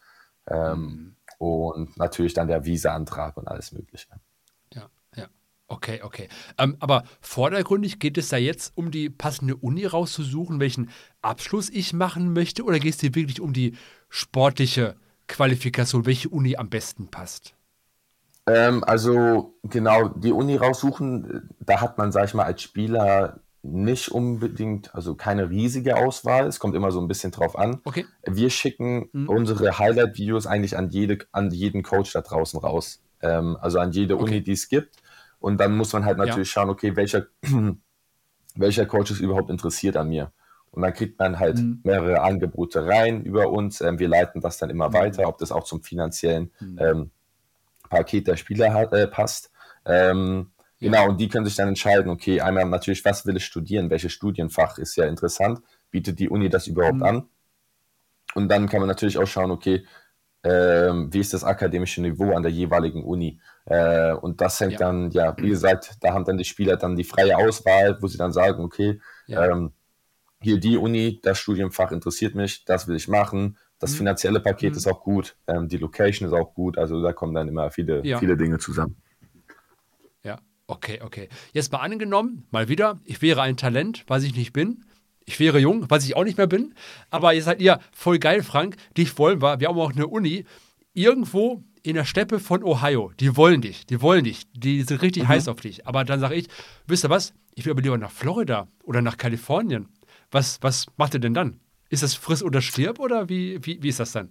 ähm, und natürlich dann der Visa-Antrag und alles Mögliche. Ja, ja. Okay, okay. Ähm, aber vordergründig geht es da jetzt um die passende Uni rauszusuchen, welchen Abschluss ich machen möchte, oder geht es dir wirklich um die sportliche Qualifikation, welche Uni am besten passt? Ähm, also genau, die Uni raussuchen, da hat man, sag ich mal, als Spieler nicht unbedingt, also keine riesige Auswahl. Es kommt immer so ein bisschen drauf an. Okay. Wir schicken Mhm. unsere Highlight-Videos eigentlich an, jede, an jeden Coach da draußen raus. Ähm, also an jede Okay. Uni, die es gibt. Und dann muss man halt natürlich Ja. schauen, okay, welcher, welcher Coach ist überhaupt interessiert an mir. Und dann kriegt man halt Mhm. mehrere Angebote rein über uns. Ähm, wir leiten das dann immer Mhm. weiter, ob das auch zum finanziellen Mhm. ähm, Paket der Spieler hat, äh, passt. Ähm, Ja. Genau, und die können sich dann entscheiden, okay, einmal natürlich, was will ich studieren, welches Studienfach ist ja interessant, bietet die Uni das überhaupt Mhm. an? Und dann kann man natürlich auch schauen, okay, ähm, wie ist das akademische Niveau an der jeweiligen Uni? Äh, und das hängt Ja. dann, ja, wie gesagt, da haben dann die Spieler dann die freie Auswahl, wo sie dann sagen, okay, Ja. ähm, hier die Uni, das Studienfach interessiert mich, das will ich machen, das Mhm. finanzielle Paket Mhm. ist auch gut, ähm, die Location ist auch gut, also da kommen dann immer viele, Ja. viele Dinge zusammen. Ja, okay, okay. Jetzt mal angenommen, mal wieder, ich wäre ein Talent, was ich nicht bin. Ich wäre jung, was ich auch nicht mehr bin. Aber ihr seid ihr voll geil, Frank. Dich wollen wir. Wir haben auch eine Uni irgendwo in der Steppe von Ohio. Die wollen dich, die wollen dich. Die sind richtig Mhm. heiß auf dich. Aber dann sage ich, wisst ihr was? Ich will aber lieber nach Florida oder nach Kalifornien. Was, was macht ihr denn dann? Ist das friss oder stirb oder wie, wie, wie ist das dann?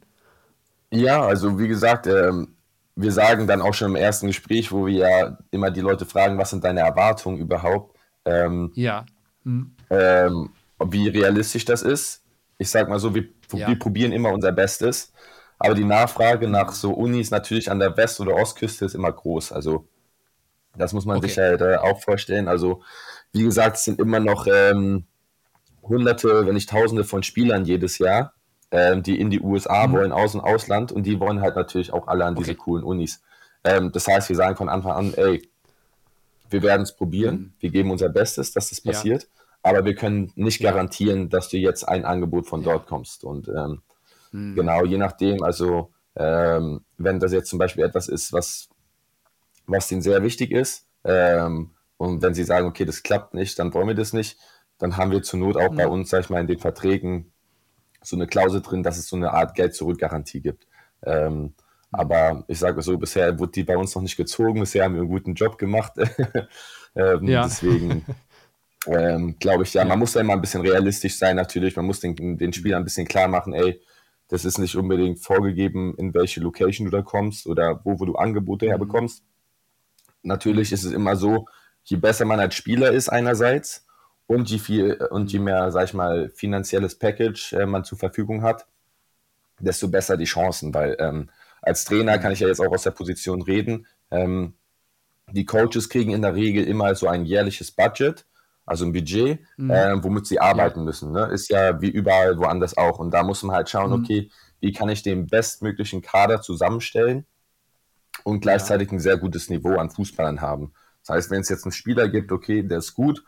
Ja, also wie gesagt, ähm, wir sagen dann auch schon im ersten Gespräch, wo wir ja immer die Leute fragen, was sind deine Erwartungen überhaupt, ähm, Ja. Hm. ähm, wie realistisch das ist. Ich sag mal so, wir, Ja. wir probieren immer unser Bestes, aber die Nachfrage nach so Unis natürlich an der West- oder Ostküste ist immer groß. Also das muss man Okay. sich halt äh, auch vorstellen. Also wie gesagt, es sind immer noch ähm, Hunderte, wenn nicht Tausende von Spielern jedes Jahr, ähm, die in die U S A Mhm. wollen, aus und Ausland, und die wollen halt natürlich auch alle an diese Okay. coolen Unis. Ähm, das heißt, wir sagen von Anfang an, ey, wir werden es probieren, Mhm. wir geben unser Bestes, dass das Ja. passiert, aber wir können nicht Ja. garantieren, dass du jetzt ein Angebot von Ja. dort kommst. Und ähm, Mhm. genau, je nachdem, also ähm, wenn das jetzt zum Beispiel etwas ist, was, was denen sehr wichtig ist, ähm, und wenn sie sagen, okay, das klappt nicht, dann wollen wir das nicht, dann haben wir zur Not auch bei Mhm. uns, sag ich mal, in den Verträgen so eine Klausel drin, dass es so eine Art Geld-Zurück-Garantie gibt. Ähm, aber ich sage so, bisher wurde die bei uns noch nicht gezogen, bisher haben wir einen guten Job gemacht. ähm, Ja. deswegen ähm, glaube ich, ja, Ja. man muss da immer ein bisschen realistisch sein natürlich, man muss den, den Spielern ein bisschen klar machen, ey, das ist nicht unbedingt vorgegeben, in welche Location du da kommst oder wo, wo du Angebote Mhm. herbekommst. Natürlich Mhm. ist es immer so, je besser man als Spieler ist einerseits und je viel und je mehr, sag ich mal, finanzielles Package äh, man zur Verfügung hat, desto besser die Chancen, weil ähm, als Trainer kann ich ja jetzt auch aus der Position reden. Ähm, die Coaches kriegen in der Regel immer so ein jährliches Budget, also ein Budget, Mhm. äh, womit sie Ja. arbeiten müssen. Ne? Ist ja wie überall woanders auch. Und da muss man halt schauen, Mhm. okay, wie kann ich den bestmöglichen Kader zusammenstellen und Ja. gleichzeitig ein sehr gutes Niveau an Fußballern haben. Das heißt, wenn es jetzt einen Spieler gibt, okay, der ist gut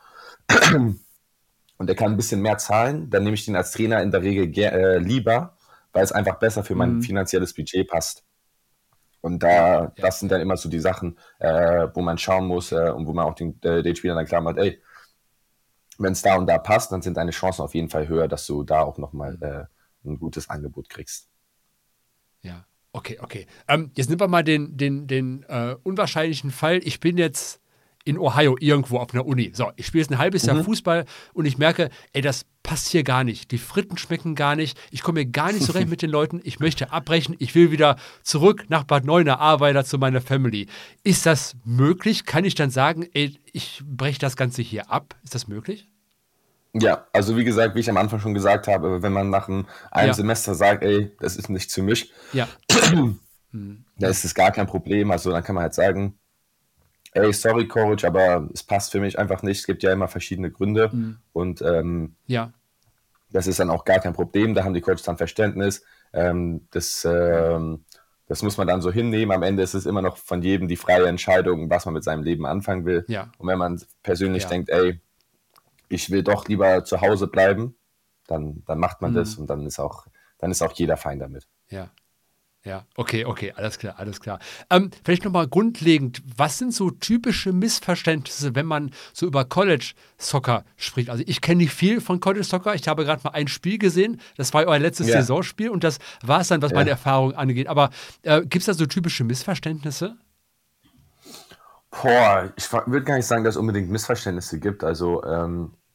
und der kann ein bisschen mehr zahlen, dann nehme ich den als Trainer in der Regel ger- äh, lieber, weil es einfach besser für mein Mhm. finanzielles Budget passt. Und Ja. da, Ja. das sind dann immer so die Sachen, äh, wo man schauen muss äh, und wo man auch den, äh, den Spielern dann klar macht, ey, wenn es da und da passt, dann sind deine Chancen auf jeden Fall höher, dass du da auch nochmal äh, ein gutes Angebot kriegst. Ja, okay, okay. Ähm, jetzt nehmen wir mal den, den, den äh, unwahrscheinlichen Fall. Ich bin jetzt in Ohio irgendwo auf einer Uni. So, ich spiele jetzt ein halbes Jahr Mhm. Fußball und ich merke, ey, das passt hier gar nicht. Die Fritten schmecken gar nicht. Ich komme hier gar nicht so recht mit den Leuten. Ich möchte abbrechen. Ich will wieder zurück nach Bad Neuenahr zu meiner Family. Ist das möglich? Kann ich dann sagen, ey, ich breche das Ganze hier ab? Ist das möglich? Ja, also wie gesagt, wie ich am Anfang schon gesagt habe, wenn man nach einem, einem Ja. Semester sagt, ey, das ist nichts für mich, Ja. dann ist es gar kein Problem. Also dann kann man halt sagen, ey, sorry Coach, aber es passt für mich einfach nicht. Es gibt ja immer verschiedene Gründe Mhm. und ähm, Ja. das ist dann auch gar kein Problem. Da haben die Coaches dann Verständnis. Ähm, das, ähm, das muss man dann so hinnehmen. Am Ende ist es immer noch von jedem die freie Entscheidung, was man mit seinem Leben anfangen will. Ja. Und wenn man persönlich Ja. denkt, ey, ich will doch lieber zu Hause bleiben, dann, dann macht man Mhm. das und dann ist auch, dann ist auch jeder fein damit. Ja. Ja, okay, okay, alles klar, alles klar. Ähm, vielleicht nochmal grundlegend, was sind so typische Missverständnisse, wenn man so über College-Soccer spricht? Also ich kenne nicht viel von College-Soccer, ich habe gerade mal ein Spiel gesehen, das war euer letztes Ja. Saisonspiel und das war es dann, was Ja. meine Erfahrung angeht. Aber äh, gibt es da so typische Missverständnisse? Boah, ich würde gar nicht sagen, dass es unbedingt Missverständnisse gibt. Also ähm,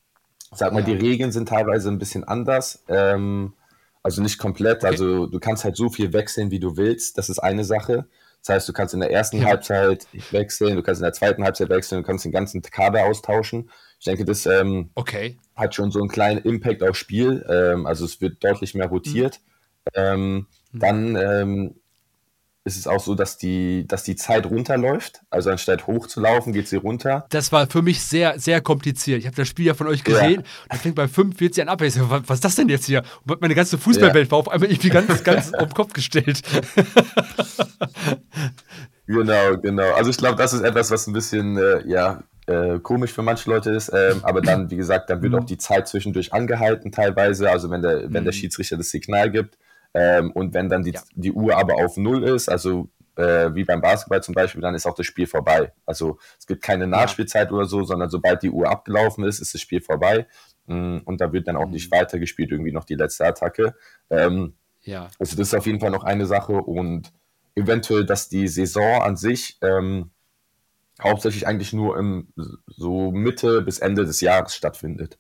Sag mal, die Ja. Regeln sind teilweise ein bisschen anders. Ähm, also nicht komplett. Okay. Also du kannst halt so viel wechseln, wie du willst. Das ist eine Sache. Das heißt, du kannst in der ersten Ja. Halbzeit wechseln, du kannst in der zweiten Halbzeit wechseln, du kannst den ganzen Kader austauschen. Ich denke, das ähm, Okay. hat schon so einen kleinen Impact aufs Spiel. Ähm, also es wird deutlich mehr Mhm. rotiert. Ähm, Mhm. dann ähm, ist es auch so, dass die, dass die Zeit runterläuft. Also anstatt hochzulaufen, geht sie runter. Das war für mich sehr, sehr kompliziert. Ich habe das Spiel ja von euch Ja, gesehen und das fängt bei fünfundvierzig an ab. Ich so, was, was ist das denn jetzt hier? Und meine ganze ja. Fußballwelt war auf einmal irgendwie ganz, ganz auf den Kopf gestellt. Genau, genau. Also ich glaube, das ist etwas, was ein bisschen äh, ja, äh, komisch für manche Leute ist. Ähm, aber dann, wie gesagt, dann wird auch Mhm. die Zeit zwischendurch angehalten teilweise. Also wenn der, wenn der Mhm. Schiedsrichter das Signal gibt ähm, und wenn dann die, Ja. die Uhr aber auf Null ist, also äh, wie beim Basketball zum Beispiel, dann ist auch das Spiel vorbei. Also es gibt keine Ja. Nachspielzeit oder so, sondern sobald die Uhr abgelaufen ist, ist das Spiel vorbei. Mm, Und da wird dann auch nicht Mhm. weitergespielt, irgendwie noch die letzte Attacke. Ähm, Ja. also das ist auf jeden Fall noch eine Sache und eventuell, dass die Saison an sich ähm, hauptsächlich eigentlich nur im so Mitte bis Ende des Jahres stattfindet.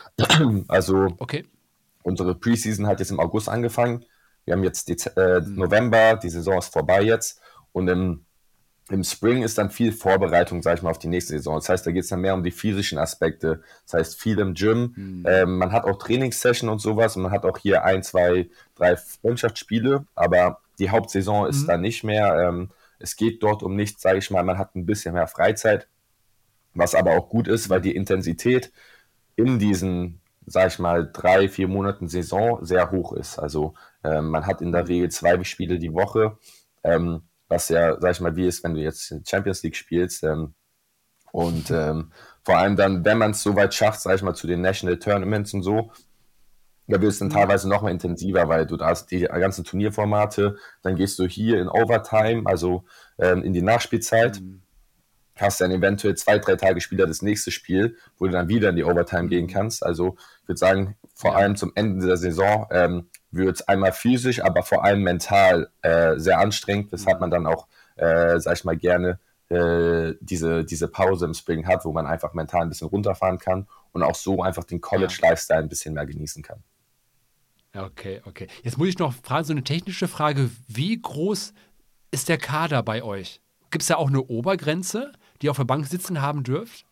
Also Okay. unsere Preseason hat jetzt im August angefangen. Wir haben jetzt Dez äh, Mhm. November, die Saison ist vorbei jetzt und im im Spring ist dann viel Vorbereitung, sag ich mal, auf die nächste Saison. Das heißt, da geht es dann mehr um die physischen Aspekte. Das heißt, viel im Gym. Mhm. Ähm, man hat auch Trainingssession und sowas und man hat auch hier ein, zwei, drei Freundschaftsspiele, aber die Hauptsaison ist Mhm. da nicht mehr. Ähm, es geht dort um nichts, sage ich mal. Man hat ein bisschen mehr Freizeit, was aber auch gut ist, weil Mhm. die Intensität in diesen, sag ich mal, drei, vier Monaten Saison sehr hoch ist. Also ähm, man hat in der Mhm. Regel zwei Spiele die Woche, ähm, was ja, sag ich mal, wie ist, wenn du jetzt Champions League spielst. Ähm, und ähm, vor allem dann, wenn man es so weit schafft, sag ich mal, zu den National Tournaments und so, da wird es dann Mhm. teilweise noch mal intensiver, weil du da hast die ganzen Turnierformate, dann gehst du hier in Overtime, also ähm, in die Nachspielzeit, Mhm. hast dann eventuell zwei, drei Tage später das nächste Spiel, wo du dann wieder in die Overtime gehen Mhm. kannst. Also ich würde sagen, vor Ja. allem zum Ende der Saison ähm, wird es einmal physisch, aber vor allem mental äh, sehr anstrengend, weshalb man Mhm. dann auch, äh, sag ich mal, gerne äh, diese, diese Pause im Spring hat, wo man einfach mental ein bisschen runterfahren kann und auch so einfach den Ja. College-Lifestyle ein bisschen mehr genießen kann. Okay, okay. Jetzt muss ich noch fragen, so eine technische Frage. Wie groß ist der Kader bei euch? Gibt es da auch eine Obergrenze, die ihr auf der Bank sitzen haben dürft?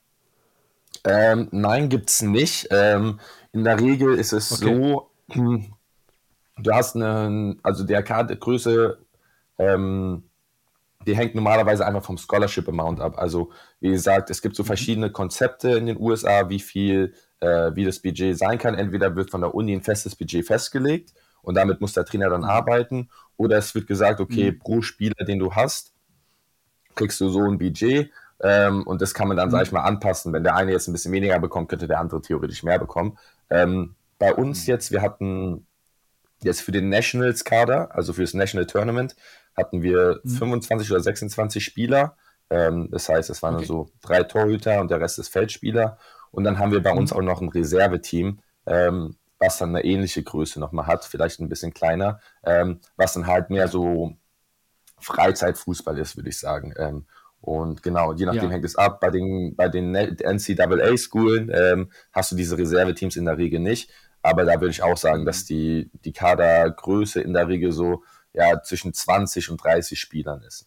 Ähm, nein, gibt's nicht. Ähm, in der Regel ist es Okay. so, du hast eine, also der Kadergröße, ähm, die hängt normalerweise einfach vom Scholarship Amount ab. Also wie gesagt, es gibt so Mhm. verschiedene Konzepte in den U S A, wie viel, äh, wie das Budget sein kann. Entweder wird von der Uni ein festes Budget festgelegt und damit muss der Trainer dann Mhm. arbeiten, oder es wird gesagt, okay, Mhm. pro Spieler, den du hast, kriegst du so ein Budget ähm, und das kann man dann, sag ich Mhm. mal, anpassen. Wenn der eine jetzt ein bisschen weniger bekommt, könnte der andere theoretisch mehr bekommen. Ähm, bei uns Mhm. jetzt, wir hatten jetzt für den Nationals-Kader, also für das National Tournament, hatten wir Mhm. fünfundzwanzig oder sechsundzwanzig Spieler. Ähm, das heißt, es waren nur Okay. so drei Torhüter und der Rest ist Feldspieler. Und dann haben wir bei uns Mhm. auch noch ein Reserveteam, ähm, was dann eine ähnliche Größe nochmal hat, vielleicht ein bisschen kleiner, ähm, was dann halt mehr Ja. so Freizeitfußball ist, würde ich sagen. Ähm, und genau, je nachdem Ja. hängt es ab. Bei den, bei den N C A A-Schulen ähm, hast du diese Reserveteams in der Regel nicht. Aber da würde ich auch sagen, dass Mhm. die, die Kadergröße in der Regel so ja, zwischen zwanzig und dreißig Spielern ist.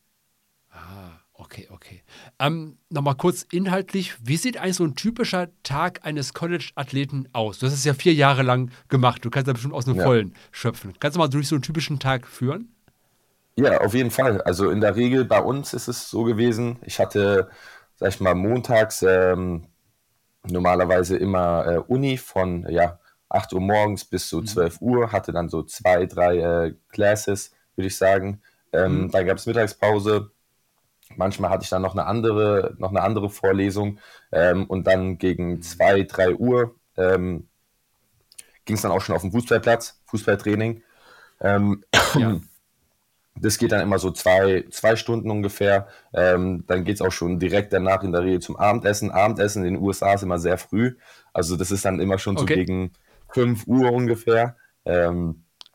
Ah, okay, okay. Ähm, Nochmal kurz inhaltlich, wie sieht eigentlich so ein typischer Tag eines College-Athleten aus? Du hast es ja vier Jahre lang gemacht. Du kannst da bestimmt aus einem Ja. Vollen schöpfen. Kannst du mal durch so einen typischen Tag führen? Ja, auf jeden Fall. Also in der Regel bei uns ist es so gewesen, ich hatte, sag ich mal, montags ähm, normalerweise immer äh, Uni von ja, acht Uhr morgens bis so Mhm. zwölf Uhr, hatte dann so zwei, drei äh, Classes, würde ich sagen. Ähm, Mhm. dann gab es Mittagspause. Manchmal hatte ich dann noch eine andere, noch eine andere Vorlesung. Ähm, und dann gegen Mhm. zwei, drei Uhr ähm, ging es dann auch schon auf den Fußballplatz, Fußballtraining. Ähm, Ja. Das geht dann immer so zwei, zwei Stunden ungefähr. Ähm, dann geht es auch schon direkt danach in der Regel zum Abendessen. Abendessen in den U S A ist immer sehr früh. Also das ist dann immer schon so Okay. gegen fünf Uhr ungefähr. Ähm,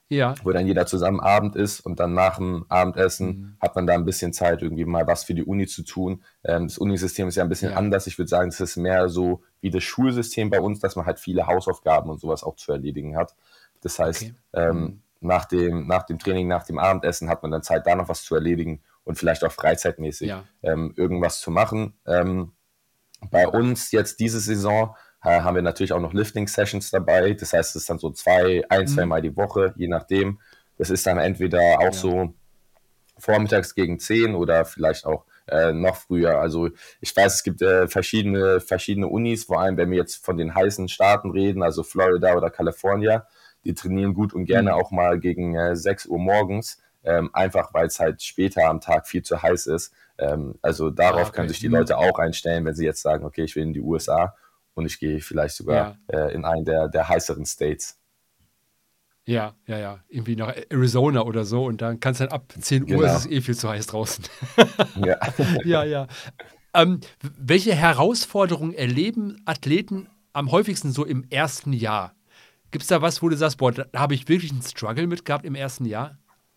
Ja. wo dann jeder zusammen Abend isst und dann nach dem Abendessen Mhm. hat man da ein bisschen Zeit, irgendwie mal was für die Uni zu tun. Ähm, das Unisystem ist ja ein bisschen Ja. anders. Ich würde sagen, es ist mehr so wie das Schulsystem bei uns, dass man halt viele Hausaufgaben und sowas auch zu erledigen hat. Das heißt, Okay. ähm, Mhm. nach dem, nach dem Training, nach dem Abendessen hat man dann Zeit, da noch was zu erledigen und vielleicht auch freizeitmäßig Ja. ähm, irgendwas zu machen. Ähm, bei uns jetzt diese Saison äh, haben wir natürlich auch noch Lifting-Sessions dabei. Das heißt, es ist dann so zwei, ein, zwei Mhm. Mal die Woche, je nachdem. Das ist dann entweder auch Ja. so vormittags gegen zehn oder vielleicht auch äh, noch früher. Also ich weiß, es gibt äh, verschiedene, verschiedene Unis, vor allem wenn wir jetzt von den heißen Staaten reden, also Florida oder California, die trainieren gut und gerne Mhm. auch mal gegen äh, sechs Uhr morgens, ähm, einfach weil es halt später am Tag viel zu heiß ist. Ähm, also darauf Ah, okay. können sich die Mhm. Leute auch einstellen, wenn sie jetzt sagen, okay, ich will in die U S A und ich gehe vielleicht sogar Ja. äh, in einen der, der heißeren States. Ja, ja, ja. Irgendwie nach Arizona oder so und dann kannst dann ab zehn Uhr ist es Genau. eh viel zu heiß draußen. Ja. Ja, ja. Ähm, w- welche Herausforderungen erleben Athleten am häufigsten so im ersten Jahr? Gibt es da was, wo du sagst, boah, da habe ich wirklich einen Struggle mit gehabt im ersten Jahr?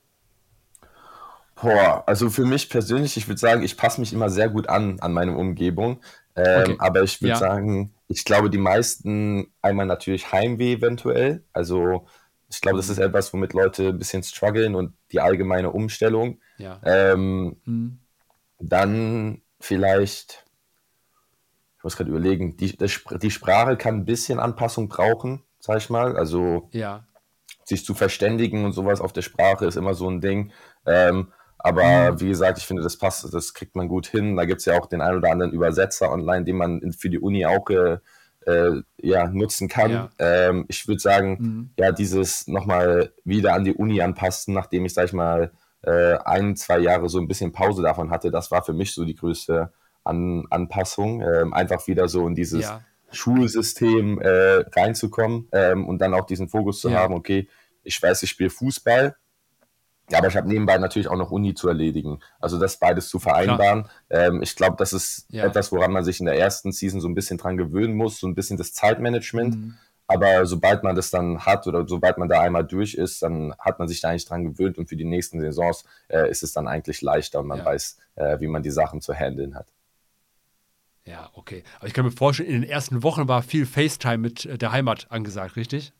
Boah, also für mich persönlich, ich würde sagen, ich passe mich immer sehr gut an an meine Umgebung. Ähm, Okay. aber ich würde Ja. sagen, ich glaube, die meisten einmal natürlich Heimweh eventuell. Also ich glaube, das ist Mhm. etwas, womit Leute ein bisschen strugglen und die allgemeine Umstellung. Ja. Ähm, Mhm. dann vielleicht, ich muss gerade überlegen, die, das, Spr- die Sprache kann ein bisschen Anpassung brauchen, sag ich mal. Also Ja. sich zu verständigen und sowas auf der Sprache ist immer so ein Ding. Ähm, aber Mhm. wie gesagt, ich finde, das passt, das kriegt man gut hin. Da gibt es ja auch den ein oder anderen Übersetzer online, den man in- für die Uni auch äh, äh, ja, nutzen kann. Ja. Ähm, ich würde sagen, Mhm. ja, dieses nochmal wieder an die Uni anpassen, nachdem ich, sag ich mal, äh, ein, zwei Jahre so ein bisschen Pause davon hatte, das war für mich so die größte an Anpassung. Ähm, einfach wieder so in dieses Ja. Schulsystem äh, reinzukommen ähm, und dann auch diesen Fokus zu haben, Ja. okay, ich weiß, ich spiele Fußball, ja, aber ich habe nebenbei natürlich auch noch Uni zu erledigen. Also das beides zu Klar. vereinbaren. Ähm, ich glaube, das ist Ja. etwas, woran man sich in der ersten Season so ein bisschen dran gewöhnen muss, so ein bisschen das Zeitmanagement. Mhm. Aber sobald man das dann hat oder sobald man da einmal durch ist, dann hat man sich da eigentlich dran gewöhnt und für die nächsten Saisons äh, ist es dann eigentlich leichter und man Ja. weiß, äh, wie man die Sachen zu handeln hat. Ja, okay. Aber ich kann mir vorstellen, in den ersten Wochen war viel FaceTime mit äh, der Heimat angesagt, richtig?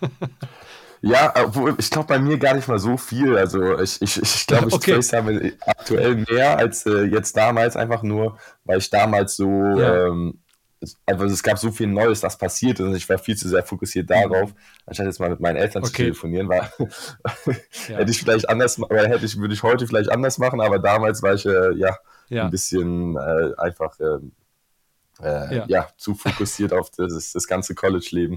Ja, obwohl, ich glaube bei mir gar nicht mal so viel. Also ich, ich, ich glaube, ich Okay. FaceTime aktuell mehr als äh, jetzt damals, einfach nur, weil ich damals so, Ja. ähm, es, einfach, es gab so viel Neues, was passiert ist und ich war viel zu sehr fokussiert darauf, Mhm. anstatt jetzt mal mit meinen Eltern zu Okay. telefonieren, weil Ja. hätte ich vielleicht anders, ma- oder hätte ich, würde ich heute vielleicht anders machen, aber damals war ich äh, ja ein Ja. bisschen äh, einfach ähm, äh, Ja. ja, zu fokussiert auf das, das ganze College-Leben.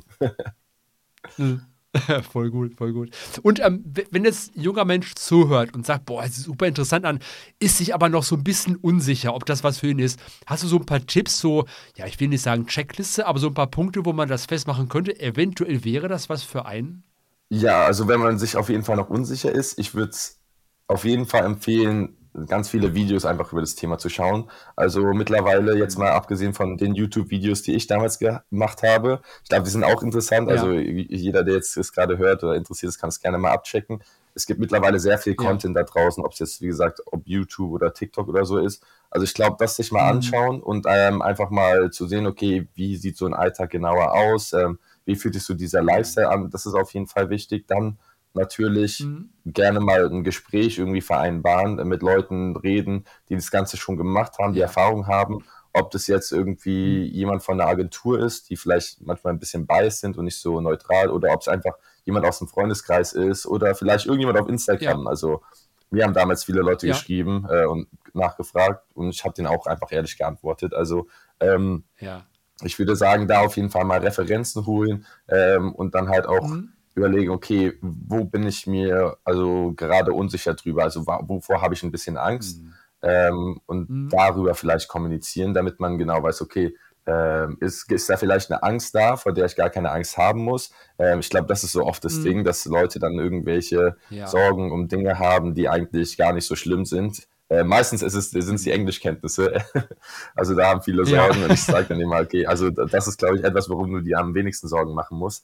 Mhm. Voll gut, voll gut. Und ähm, w- wenn jetzt ein junger Mensch zuhört und sagt, boah, es ist super interessant an, ist sich aber noch so ein bisschen unsicher, ob das was für ihn ist. Hast du so ein paar Tipps, so, ja, ich will nicht sagen Checkliste, aber so ein paar Punkte, wo man das festmachen könnte? Eventuell wäre das was für einen? Ja, also wenn man sich auf jeden Fall noch unsicher ist, ich würde es auf jeden Fall empfehlen, ganz viele Videos einfach über das Thema zu schauen. Also mittlerweile, jetzt mal Mhm. abgesehen von den YouTube-Videos, die ich damals ge- gemacht habe, ich glaube, die sind auch interessant. Also Ja, j- jeder, der jetzt das gerade hört oder interessiert ist, kann es gerne mal abchecken. Es gibt mittlerweile sehr viel ja. Content da draußen, ob es jetzt, wie gesagt, ob YouTube oder TikTok oder so ist. Also ich glaube, das sich mal Mhm. anschauen und ähm, einfach mal zu sehen, okay, wie sieht so ein Alltag genauer aus? Ähm, wie fühlt sich so dieser Mhm. Lifestyle an? Das ist auf jeden Fall wichtig. Dann natürlich Mhm. gerne mal ein Gespräch irgendwie vereinbaren, äh, mit Leuten reden, die das Ganze schon gemacht haben, die Ja. Erfahrung haben. Ob das jetzt irgendwie Mhm. jemand von der Agentur ist, die vielleicht manchmal ein bisschen biased sind und nicht so neutral, oder ob es einfach jemand aus dem Freundeskreis ist oder vielleicht irgendjemand auf Ja. Instagram. Also mir haben damals viele Leute Ja. geschrieben äh, und nachgefragt und ich habe denen auch einfach ehrlich geantwortet. Also ähm, Ja. ich würde sagen, da auf jeden Fall mal Referenzen holen ähm, und dann halt auch Mhm. überlegen, okay, wo bin ich mir also gerade unsicher drüber, also wa- wovor habe ich ein bisschen Angst Mhm. ähm, und Mhm. darüber vielleicht kommunizieren, damit man genau weiß, okay, ähm, ist, ist da vielleicht eine Angst da, vor der ich gar keine Angst haben muss. Ähm, ich glaube, das ist so oft das Mhm. Ding, dass Leute dann irgendwelche Ja. Sorgen um Dinge haben, die eigentlich gar nicht so schlimm sind. Äh, meistens ist es, sind es die Mhm. Englischkenntnisse. Also da haben viele Ja. Sorgen und ich sage dann immer, okay, also das ist, glaube ich, etwas, worum du dir am wenigsten Sorgen machen musst.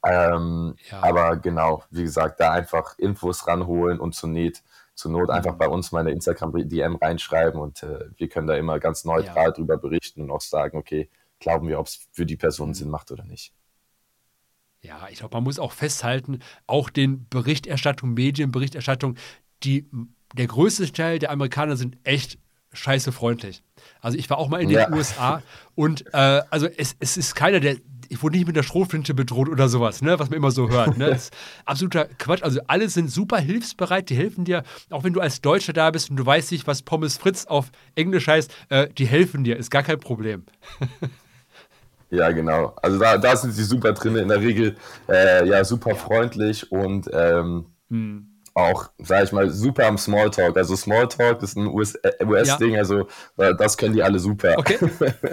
Ähm, Ja. aber genau, wie gesagt, da einfach Infos ranholen und zur Not, zur Not einfach Mhm. bei uns mal eine Instagram-D M reinschreiben und äh, wir können da immer ganz neutral Ja. drüber berichten und auch sagen, okay, glauben wir, ob es für die Person Mhm. Sinn macht oder nicht. Ja, ich glaube, man muss auch festhalten, auch den Berichterstattung, Medienberichterstattung, die, der größte Teil der Amerikaner sind echt scheiße freundlich. Also ich war auch mal in den Ja, U S A und äh, also es, es ist keiner, der, ich wurde nicht mit der Schrotflinte bedroht oder sowas, ne, was man immer so hört. Ne? Das ist absoluter Quatsch. Also alle sind super hilfsbereit, die helfen dir, auch wenn du als Deutscher da bist und du weißt nicht, was Pommes Fritz auf Englisch heißt, äh, die helfen dir, ist gar kein Problem. ja, genau. Also da, da sind sie super drin, in der Regel äh, ja super Ja. freundlich und ähm, Hm. auch, sag ich mal, super am Smalltalk. Also Smalltalk ist ein U S, äh, U Ja, S-Ding, also äh, das können die alle super. okay.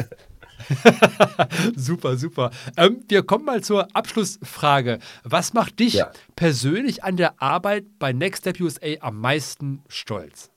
Super, super. Ähm, wir kommen mal zur Abschlussfrage. Was macht dich Ja. persönlich an der Arbeit bei Next Step U S A am meisten stolz?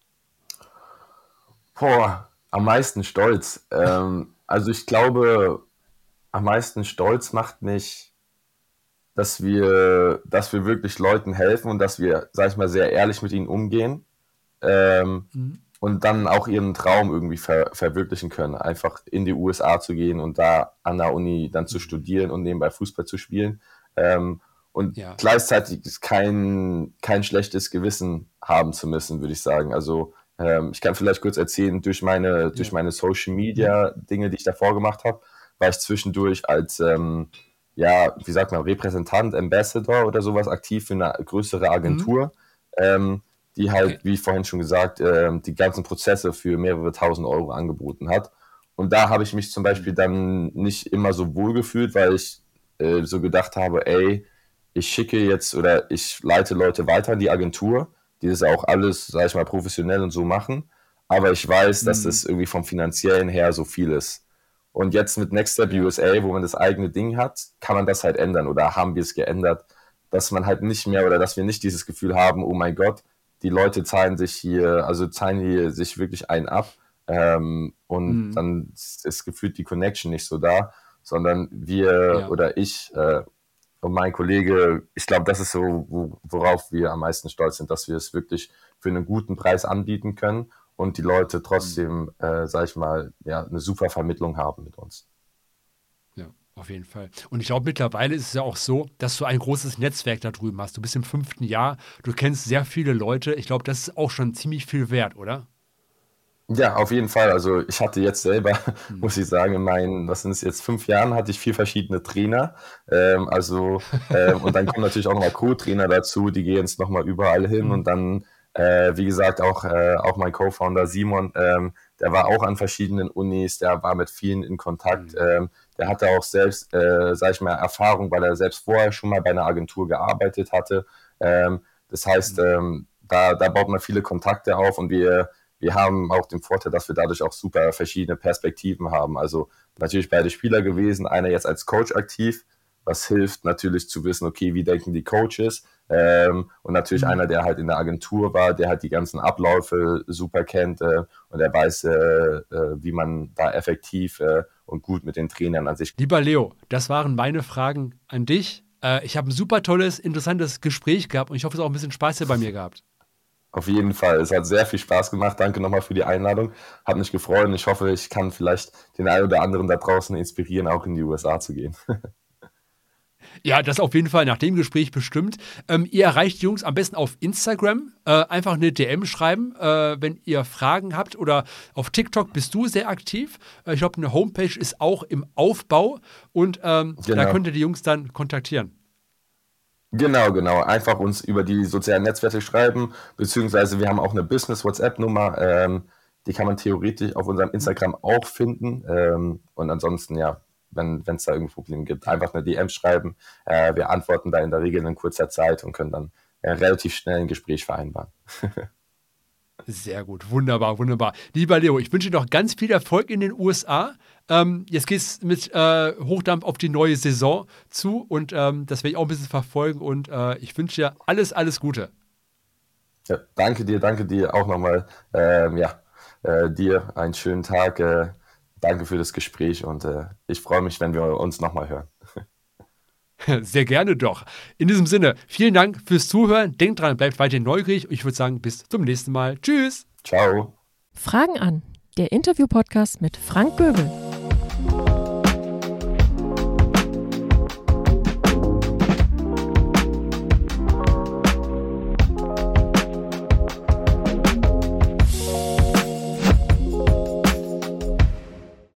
Boah, am meisten stolz. Ähm, also ich glaube, am meisten stolz macht mich, dass wir, dass wir wirklich Leuten helfen und dass wir, sag ich mal, sehr ehrlich mit ihnen umgehen. Ähm, Mhm. und dann auch ihren Traum irgendwie ver verwirklichen können. Einfach in die U S A zu gehen und da an der Uni dann zu Mhm. studieren und nebenbei Fußball zu spielen. Ähm, und Ja. gleichzeitig kein, kein schlechtes Gewissen haben zu müssen, würde ich sagen. Also ähm, ich kann vielleicht kurz erzählen, durch meine, durch Ja. meine Social Media Dinge, die ich davor gemacht habe, war ich zwischendurch als, ähm, ja, wie sagt man, Repräsentant, Ambassador oder sowas aktiv für eine größere Mhm. Agentur. Ähm, die Okay. halt, wie vorhin schon gesagt, ähm, die ganzen Prozesse für mehrere tausend Euro angeboten hat. Und da habe ich mich zum Beispiel Mhm. dann nicht immer so wohl gefühlt, weil ich äh, so gedacht habe, ey, ich schicke jetzt oder ich leite Leute weiter in die Agentur, die das auch alles, sag ich mal, professionell und so machen. Aber ich weiß, dass das Mhm. irgendwie vom Finanziellen her so viel ist. Und jetzt mit Next Step Ja. U S A, wo man das eigene Ding hat, kann man das halt ändern oder haben wir es geändert, dass man halt nicht mehr oder dass wir nicht dieses Gefühl haben, oh mein Gott, die Leute zahlen sich hier, also zahlen hier sich wirklich einen ab ähm, und Mhm. dann ist gefühlt die Connection nicht so da, sondern wir Ja. oder ich äh, und mein Kollege, ich glaube, das ist so, wo, worauf wir am meisten stolz sind, dass wir es wirklich für einen guten Preis anbieten können und die Leute Mhm. trotzdem, äh, sag ich mal, ja, eine super Vermittlung haben mit uns. Ja, auf jeden Fall. Und ich glaube, mittlerweile ist es ja auch so, dass du ein großes Netzwerk da drüben hast. Du bist im fünften Jahr, du kennst sehr viele Leute. Ich glaube, das ist auch schon ziemlich viel wert, oder? Ja, auf jeden Fall. Also ich hatte jetzt selber, Mhm. muss ich sagen, in meinen, was sind es jetzt, fünf Jahren hatte ich vier verschiedene Trainer. Ähm, also, ähm, und dann kommen natürlich auch nochmal Co-Trainer dazu, die gehen jetzt nochmal überall hin. Und Mhm. dann, äh, wie gesagt, auch, äh, auch mein Co-Founder Simon, ähm, der war auch an verschiedenen Unis, der war mit vielen in Kontakt. Mhm. Ähm, der hatte auch selbst, äh, sag ich mal, Erfahrung, weil er selbst vorher schon mal bei einer Agentur gearbeitet hatte. Ähm, das heißt, Mhm. ähm, da, da baut man viele Kontakte auf und wir wir haben auch den Vorteil, dass wir dadurch auch super verschiedene Perspektiven haben. Also natürlich beide Spieler gewesen, einer jetzt als Coach aktiv, was hilft natürlich zu wissen, okay, wie denken die Coaches? Ähm, und natürlich Mhm. einer, der halt in der Agentur war, der halt die ganzen Abläufe super kennt äh, und der weiß, äh, äh, wie man da effektiv äh, und gut mit den Trainern an sich. Lieber Leo, das waren meine Fragen an dich. Äh, ich habe ein super tolles, interessantes Gespräch gehabt und ich hoffe, es hat auch ein bisschen Spaß hier bei mir gehabt. Auf jeden Fall. Es hat sehr viel Spaß gemacht. Danke nochmal für die Einladung. Hat mich gefreut und ich hoffe, ich kann vielleicht den einen oder anderen da draußen inspirieren, auch in die U S A zu gehen. Ja, das auf jeden Fall nach dem Gespräch bestimmt. Ähm, ihr erreicht die Jungs am besten auf Instagram. Äh, einfach eine D M schreiben, äh, wenn ihr Fragen habt. Oder auf TikTok bist du sehr aktiv. Äh, ich glaube, eine Homepage ist auch im Aufbau. Und ähm, da Genau. könnt ihr die Jungs dann kontaktieren. Genau, genau. Einfach uns über die sozialen Netzwerke schreiben, beziehungsweise wir haben auch eine Business-WhatsApp-Nummer, ähm, die kann man theoretisch auf unserem Hm? Instagram auch finden. Ähm, und ansonsten, ja, wenn es da irgendein Problem gibt, Ja. einfach eine D M schreiben. Äh, wir antworten da in der Regel in kurzer Zeit und können dann äh, relativ schnell ein Gespräch vereinbaren. Sehr gut, wunderbar, wunderbar. Lieber Leo, ich wünsche dir noch ganz viel Erfolg in den U S A. Ähm, jetzt geht es mit äh, Hochdampf auf die neue Saison zu und ähm, das werde ich auch ein bisschen verfolgen und äh, ich wünsche dir alles, alles Gute. Ja, danke dir, danke dir auch nochmal. Ähm, ja, äh, dir einen schönen Tag. Äh, danke für das Gespräch und äh, ich freue mich, wenn wir uns nochmal hören. Sehr gerne doch. In diesem Sinne, vielen Dank fürs Zuhören. Denkt dran, bleibt weiterhin neugierig. Und ich würde sagen, bis zum nächsten Mal. Tschüss. Ciao. Fragen an. Der Interview-Podcast mit Frank Böbel.